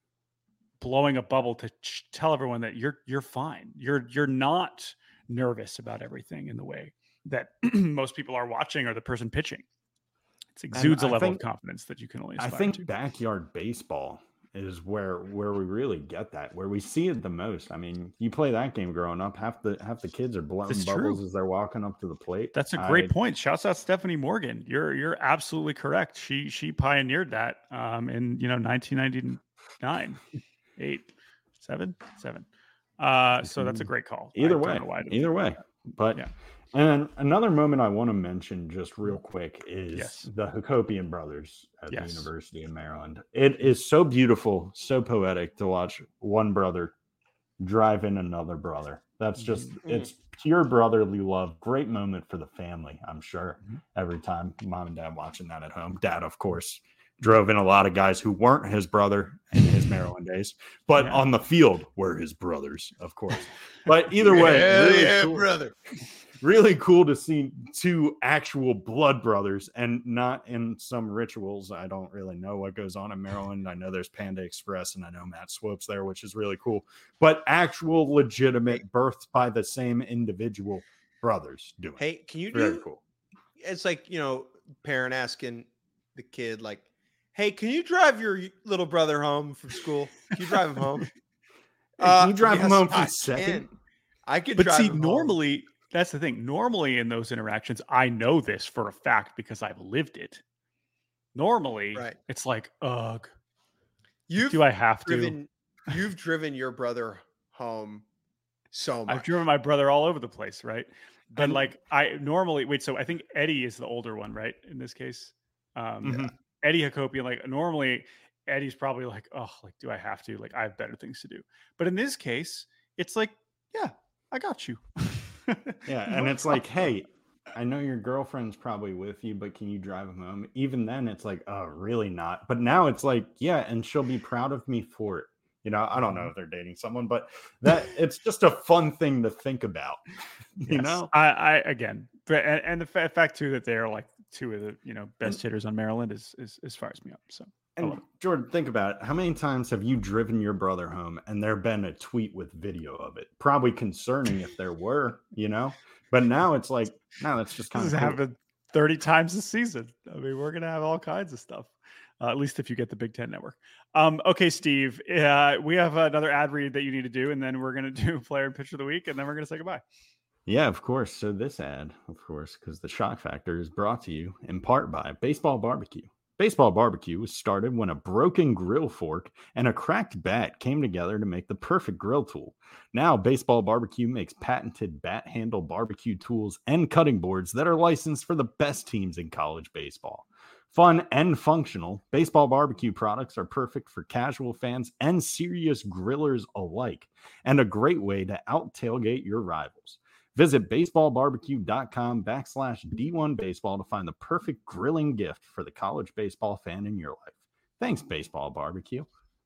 blowing a bubble to ch- tell everyone that you're, you're fine. You're, you're not nervous about everything in the way that most people are watching or the person pitching. It exudes a level think, of confidence that you can only aspire I think to. Backyard baseball is where where we really get that, where we see it the most. I mean, you play that game growing up, half the half the kids are blowing That's bubbles true. as they're walking up to the plate. That's a great I, point. Shouts out Stephanie Morgan. You're you're absolutely correct. She she pioneered that um in you know nineteen ninety-nine, eight, seven, seven. Uh, so that's a great call. Either way, either way. But yeah. And another moment I want to mention just real quick is yes. the Hacopian brothers at yes. the University of Maryland. It is so beautiful, so poetic to watch one brother drive in another brother. That's just, mm-hmm. it's pure brotherly love. Great moment for the family, I'm sure. Mm-hmm. Every time mom and dad watching that at home. Dad, of course, drove in a lot of guys who weren't his brother in his Maryland days, but yeah. on the field were his brothers, of course. But either way, yeah, really yeah, cool. brother. Really cool to see two actual blood brothers and not in some rituals. I don't really know what goes on in Maryland. I know there's Panda Express and I know Matt Swope's there, which is really cool. But actual legitimate birthed by the same individual brothers doing Hey, can you Very do cool. It's like, you know, parent asking the kid, like, hey, can you drive your little brother home from school? Can you drive him home? Hey, can you drive uh, him yes, home from I second? Can. I could But drive see, him normally home. That's the thing. Normally in those interactions, I know this for a fact because I've lived it. Normally, right. it's like, ugh, you've do I have driven, to? You've driven your brother home so much. I've driven my brother all over the place, right? But and, like I normally, wait, so I think Eddie is the older one, right? In this case, um, mm-hmm. Eddie Hacopian, like normally Eddie's probably like, oh, like, do I have to? Like, I have better things to do. But in this case, it's like, yeah, I got you. Yeah, and it's like, hey, I know your girlfriend's probably with you, but can you drive him home? Even then, it's like, oh, really not. But now it's like, yeah, and she'll be proud of me for it. You know, I don't know if they're dating someone, but that it's just a fun thing to think about. You yes. know, I, I again, and, and the fact too that they're like two of the you know best hitters on Maryland is is, is fires me up. So. And Jordan, think about it. How many times have you driven your brother home and there been a tweet with video of it? Probably concerning if there were, you know, but now it's like, no, that's just kind this of has cool. happened thirty times this season. I mean, we're going to have all kinds of stuff, uh, at least if you get the Big Ten Network. Um, okay, Steve, uh, we have another ad read that you need to do, and then we're going to do player and pitcher of the week, and then we're going to say goodbye. Yeah, of course. So this ad, of course, because the shock factor is brought to you in part by Baseball Barbecue. Baseball Barbecue was started when a broken grill fork and a cracked bat came together to make the perfect grill tool. Now, Baseball Barbecue makes patented bat handle barbecue tools and cutting boards that are licensed for the best teams in college baseball. Fun and functional, Baseball Barbecue products are perfect for casual fans and serious grillers alike, and a great way to out-tailgate your rivals. Visit baseballbarbecue.com backslash D1 baseball to find the perfect grilling gift for the college baseball fan in your life. Thanks, Baseball Barbecue.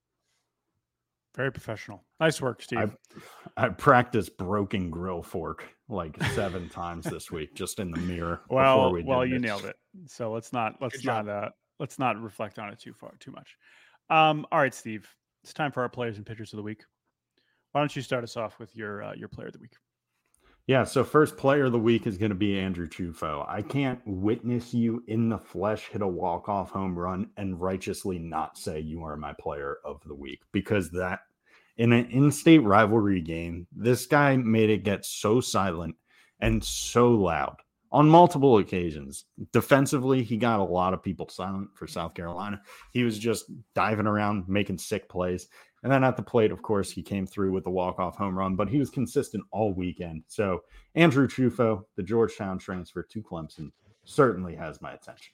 Very professional. Nice work, Steve. I, I practiced broken grill fork like seven times this week, just in the mirror. Well, we well, did you this. nailed it. So let's not let's Good not job. uh, let's not reflect on it too far, too much. Um, all right, Steve, it's time for our players and pitchers of the week. Why don't you start us off with your uh, your player of the week? Yeah, so first player of the week is going to be Andrew Chufo. I can't witness you in the flesh hit a walk-off home run and righteously not say you are my player of the week, because that in an in-state rivalry game, this guy made it get so silent and so loud on multiple occasions. Defensively, he got a lot of people silent for South Carolina. He was just diving around, making sick plays. And then at the plate, of course, he came through with the walk-off home run, but he was consistent all weekend. So Andrew Chufo, the Georgetown transfer to Clemson, certainly has my attention.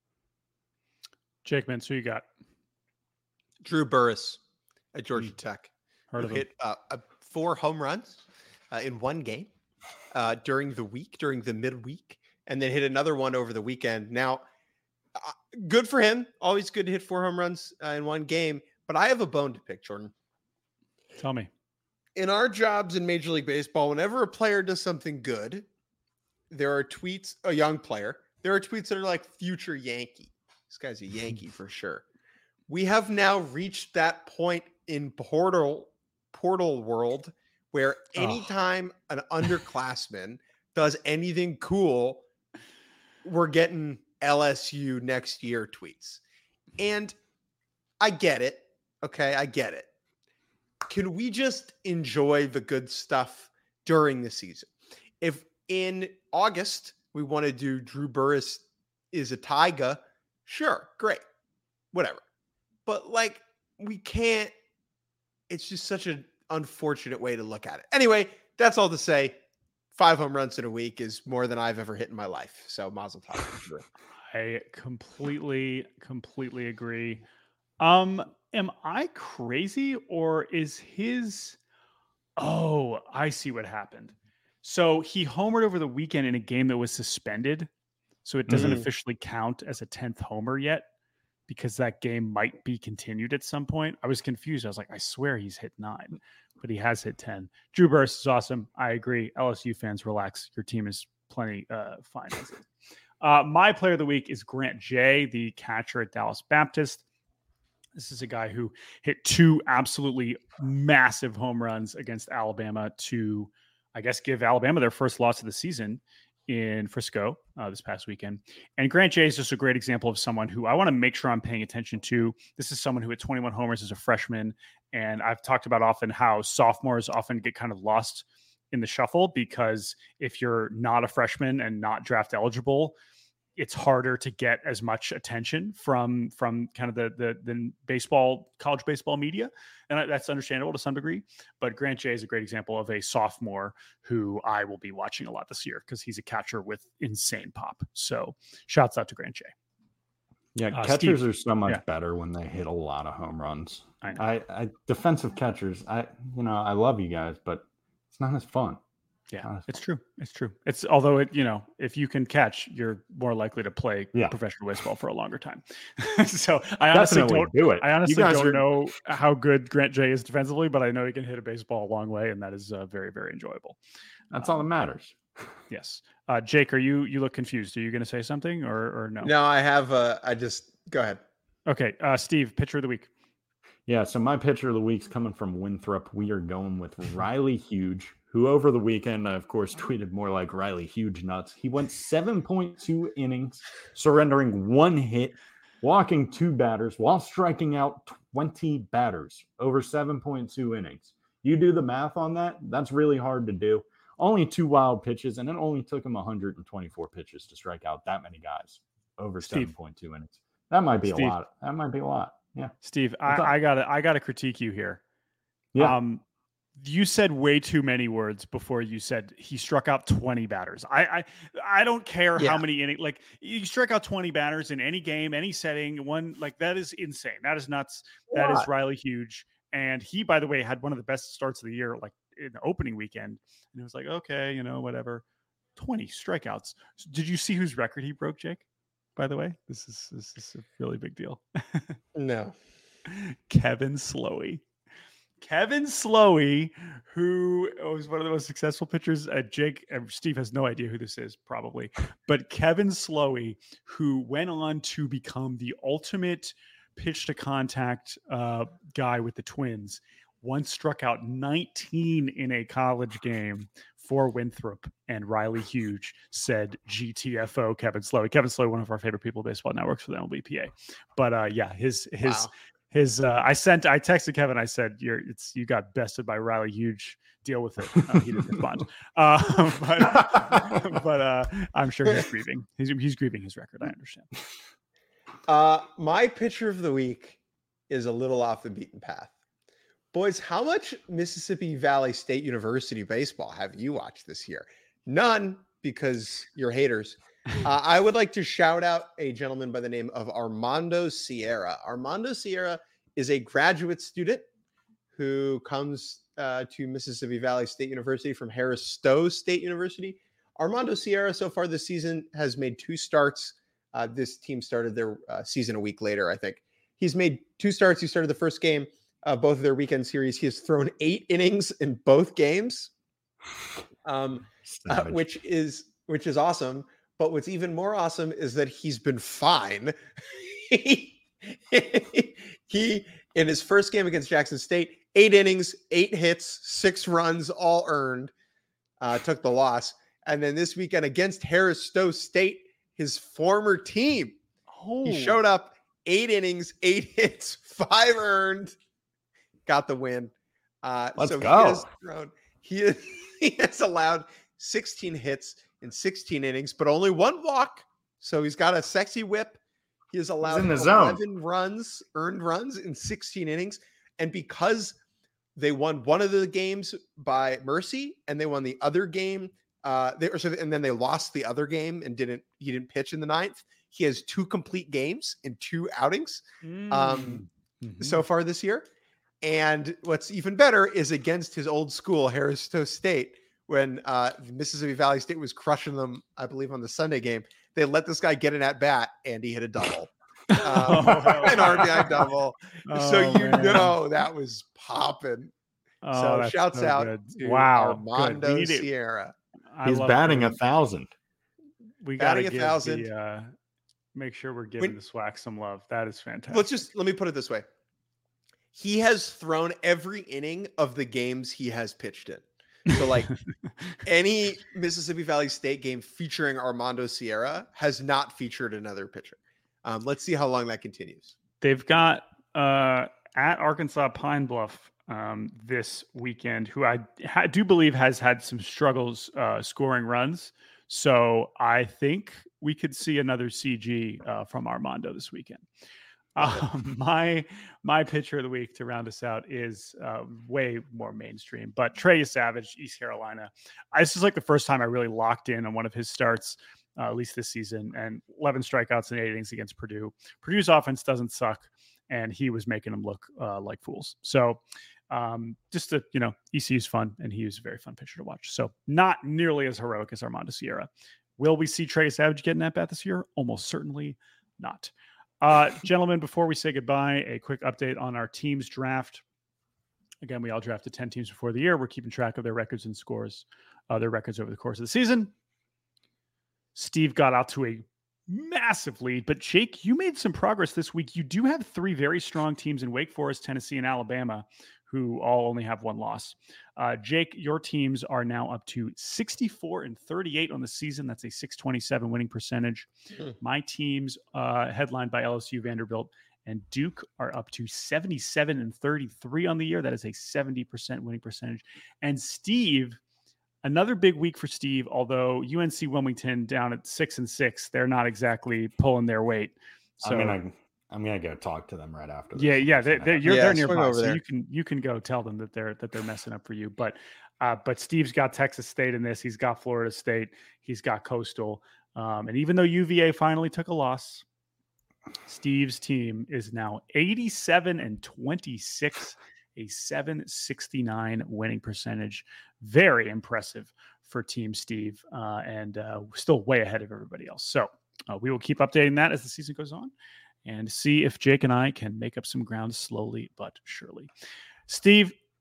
Jake Mintz, who you got? Drew Burris at Georgia Mm. Tech. Heard who of him. hit uh, uh, four home runs uh, in one game uh, during the week, during the midweek, and then hit another one over the weekend. Now, uh, good for him. Always good to hit four home runs uh, in one game. But I have a bone to pick, Jordan. Tell me. In our jobs in Major League Baseball, whenever a player does something good, there are tweets, a young player, there are tweets that are like future Yankee. This guy's a Yankee for sure. We have now reached that point in portal portal world where anytime oh. an underclassman does anything cool, we're getting L S U next year tweets. And I get it. Okay, I get it. Can we just enjoy the good stuff during the season? If in August we want to do Drew Burris is a Tyga, sure, great, whatever. But like, we can't. It's just such an unfortunate way to look at it. Anyway, that's all to say. Five home runs in a week is more than I've ever hit in my life. So mazel tov. Drew. I completely, completely agree. Um, am I crazy, or is his? Oh, I see what happened. So he homered over the weekend in a game that was suspended, so it doesn't Mhm. officially count as a tenth homer yet, because that game might be continued at some point. I was confused. I was like, I swear he's hit nine, but he has hit ten. Drew Burris is awesome. I agree. L S U fans, relax. Your team is plenty uh, fine. As is. Uh, my player of the week is Grant Jay, the catcher at Dallas Baptist. This is a guy who hit two absolutely massive home runs against Alabama to, I guess, give Alabama their first loss of the season in Frisco uh, this past weekend. And Grant Jay is just a great example of someone who I want to make sure I'm paying attention to. This is someone who hit twenty-one homers as a freshman. And I've talked about often how sophomores often get kind of lost in the shuffle, because if you're not a freshman and not draft eligible, it's harder to get as much attention from from kind of the the, the baseball, college baseball media. And that's understandable to some degree. But Grant Jay is a great example of a sophomore who I will be watching a lot this year, because he's a catcher with insane pop. So shouts out to Grant Jay. Yeah, Uh, catchers Steve. are so much Yeah. better when they hit a lot of home runs. I know. I, I defensive catchers, I you know, I love you guys, but it's not as fun. Yeah, Honestly. it's true. It's true. It's although it, you know, if you can catch, you're more likely to play Yeah. professional baseball for a longer time. So I honestly Definitely don't. do it. I You honestly guys don't are- know how good Grant Jay is defensively, but I know he can hit a baseball a long way, and that is uh, very, very enjoyable. That's all that matters. Yes, uh, Jake, are you you look confused? Are you going to say something or or no? No, I have. Uh, I just go ahead. Okay, uh, Steve, pitcher of the week. Yeah, so my pitcher of the week's coming from Winthrop. We are going with Riley Huge, who over the weekend, of course, tweeted more like Riley Huge nuts. He went seven point two innings, surrendering one hit, walking two batters, while striking out twenty batters over seven point two innings. You do the math on that, that's really hard to do. Only two wild pitches, and it only took him one hundred twenty-four pitches to strike out that many guys over Steve. seven point two innings. That might be Steve. a lot. That might be a lot. Yeah. Steve, What's up? I, I gotta I gotta critique you here. Yeah. Um, you said way too many words before you said he struck out twenty batters. I I, I don't care Yeah. how many innings. Like, you strike out twenty batters in any game, any setting. One like that is insane. That is nuts. That is What? Riley Huge. And he, by the way, had one of the best starts of the year, like in the opening weekend. And it was like, okay, you know, whatever. twenty strikeouts. Did you see whose record he broke, Jake? By the way, this is this is a really big deal. No. Kevin Slowey. Kevin Slowey, who was one of the most successful pitchers. Uh, Jake, uh, Steve has no idea who this is, probably. But Kevin Slowey, who went on to become the ultimate pitch to contact uh, guy with the Twins, once struck out nineteen in a college game for Winthrop, and Riley Hughes said G T F O Kevin Slowey. Kevin Slowey, one of our favorite people in baseball now, works for the M L B P A. But uh, yeah, his his Wow. his uh, I sent I texted Kevin. I said, "You're it's you got bested by Riley Hughes. Deal with it." Uh, he didn't respond, uh, but but uh, I'm sure he's grieving. He's he's grieving his record. I understand. Uh, my pitcher of the week is a little off the beaten path. Boys, how much Mississippi Valley State University baseball have you watched this year? None, because you're haters. Uh, I would like to shout out a gentleman by the name of Armando Sierra. Armando Sierra is a graduate student who comes uh, to Mississippi Valley State University from Harris Stowe State University. Armando Sierra, so far this season, has made two starts. Uh, this team started their uh, season a week later, I think. He's made two starts. He started the first game. Uh, both of their weekend series. He has thrown eight innings in both games, um, uh, which is which is awesome. But what's even more awesome is that he's been fine. he, he in his first game against Jackson State, eight innings, eight hits, six runs, all earned. Uh, took the loss, and then this weekend against Harris Stowe State, his former team, Oh. he showed up, eight innings, eight hits, five earned. Got the win. Uh, Let's so go. He has, thrown, he, is, he has allowed sixteen hits in sixteen innings, but only one walk. So he's got a sexy whip. He has allowed in the zone. eleven runs, earned runs in sixteen innings. And because they won one of the games by mercy and they won the other game, uh, they, or so, and then they lost the other game and didn't, he didn't pitch in the ninth. He has two complete games in two outings Mm. um, Mhm. so far this year. And what's even better is against his old school, Harris Stowe State, when uh, Mississippi Valley State was crushing them, I believe, on the Sunday game. They let this guy get an at bat, and he hit a double, um, an R B I double. Oh, so you man. know that was popping. Oh, so that's shouts so out good. to Wow, good. We Armando need it. Sierra. I He's love batting it. a thousand. We got to batting a give thousand. the, uh, make sure we're giving When- the SWAC some love. That is fantastic. Let's just let me put it this way. He has thrown every inning of the games he has pitched in. So like any Mississippi Valley State game featuring Armando Sierra has not featured another pitcher. Um, let's see how long that continues. They've got uh, at Arkansas Pine Bluff um, this weekend, who I ha- do believe has had some struggles uh, scoring runs. So I think we could see another C G uh, from Armando this weekend. Um, my my pitcher of the week to round us out is uh, way more mainstream, but Trey Savage, East Carolina. I, this is like the first time I really locked in on one of his starts, uh, at least this season, and eleven strikeouts and eight innings against Purdue. Purdue's offense doesn't suck, and he was making them look uh, like fools. So um, just to, you know, E C U's fun, and he was a very fun pitcher to watch. So not nearly as heroic as Armando Sierra. Will we see Trey Savage getting that bat this year? Almost certainly not. Uh, gentlemen, before we say goodbye, a quick update on our team's draft. Again, we all drafted ten teams before the year. We're keeping track of their records and scores, uh, their records over the course of the season. Steve got out to a massive lead, but Jake, you made some progress this week. You do have three very strong teams in Wake Forest, Tennessee, and Alabama, who all only have one loss. Uh, Jake, your teams are now up to sixty-four and thirty-eight on the season. That's a six twenty-seven winning percentage. Hmm. My teams, uh, headlined by L S U, Vanderbilt, and Duke, are up to seventy-seven and thirty-three on the year. That is a seventy percent winning percentage. And Steve, another big week for Steve, although U N C Wilmington down at six and six, they're not exactly pulling their weight. So I'm gonna I'm gonna go talk to them right after this. yeah, yeah, they, they, you're, Yeah, they're swing nearby, over so there. you can you can go tell them that they're that they're messing up for you. But uh, but Steve's got Texas State in this. He's got Florida State. He's got Coastal. Um, and even though U V A finally took a loss, Steve's team is now eighty-seven and twenty-six, a seven sixty-nine winning percentage. Very impressive for Team Steve, uh, and uh, still way ahead of everybody else. So uh, we will keep updating that as the season goes on, and see if Jake and I can make up some ground slowly but surely. Steve,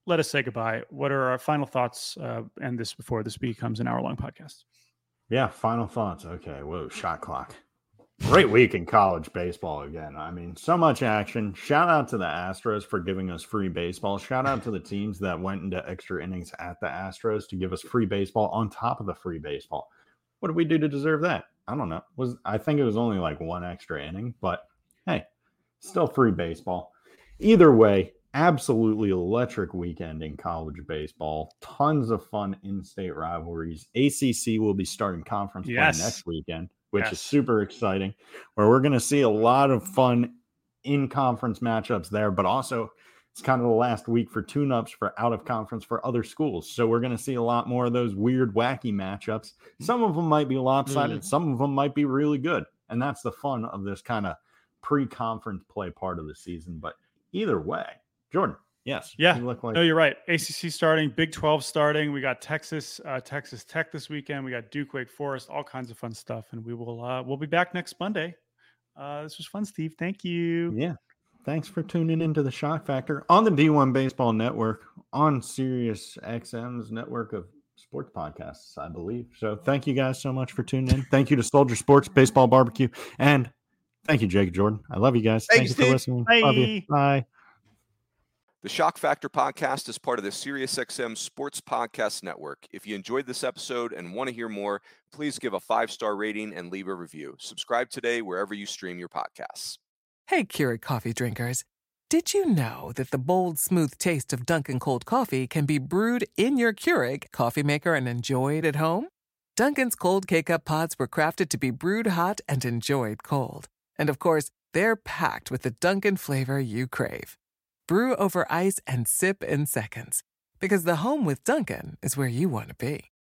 let us say goodbye. What are our final thoughts? Uh, and this before this becomes an hour-long podcast. Yeah, final thoughts. Okay, whoa, shot clock. Great week in college baseball again. I mean, so much action. Shout out to the Astros for giving us free baseball. Shout out to the teams that went into extra innings at the Astros to give us free baseball on top of the free baseball. What did we do to deserve that? I don't know. Was I think it was only like one extra inning, but hey, still free baseball. Either way, absolutely electric weekend in college baseball. Tons of fun in-state rivalries. A C C will be starting conference Yes. play next weekend, which Yes. is super exciting, where we're going to see a lot of fun in-conference matchups there, but also it's kind of the last week for tune-ups for out-of-conference for other schools. So we're going to see a lot more of those weird, wacky matchups. Some of them might be lopsided. Mm. Some of them might be really good. And that's the fun of this kind of pre-conference play part of the season. But either way, Jordan, yes. Yeah. You look like No, you're right. A C C starting, Big twelve starting. We got Texas, uh, Texas Tech this weekend. We got Duke, Wake Forest, all kinds of fun stuff. And we will, uh, we'll be back next Monday. Uh, this was fun, Steve. Thank you. Yeah. Thanks for tuning into the Shock Factor on the D one Baseball Network, on Sirius X M's network of sports podcasts, I believe. So thank you guys so much for tuning in. Thank you to Soldier Sports Baseball Barbecue. And thank you, Jake Jordan. I love you guys. Thank Thank you, you for Steve. listening. Bye. Love you. Bye. The Shock Factor podcast is part of the SiriusXM Sports Podcast Network. If you enjoyed this episode and want to hear more, please give a five-star rating and leave a review. Subscribe today wherever you stream your podcasts. Hey, Keurig coffee drinkers. Did you know that the bold, smooth taste of Dunkin' cold coffee can be brewed in your Keurig coffee maker and enjoyed at home? Dunkin's cold K-Cup pods were crafted to be brewed hot and enjoyed cold. And of course, they're packed with the Dunkin' flavor you crave. Brew over ice and sip in seconds. Because the home with Dunkin' is where you want to be.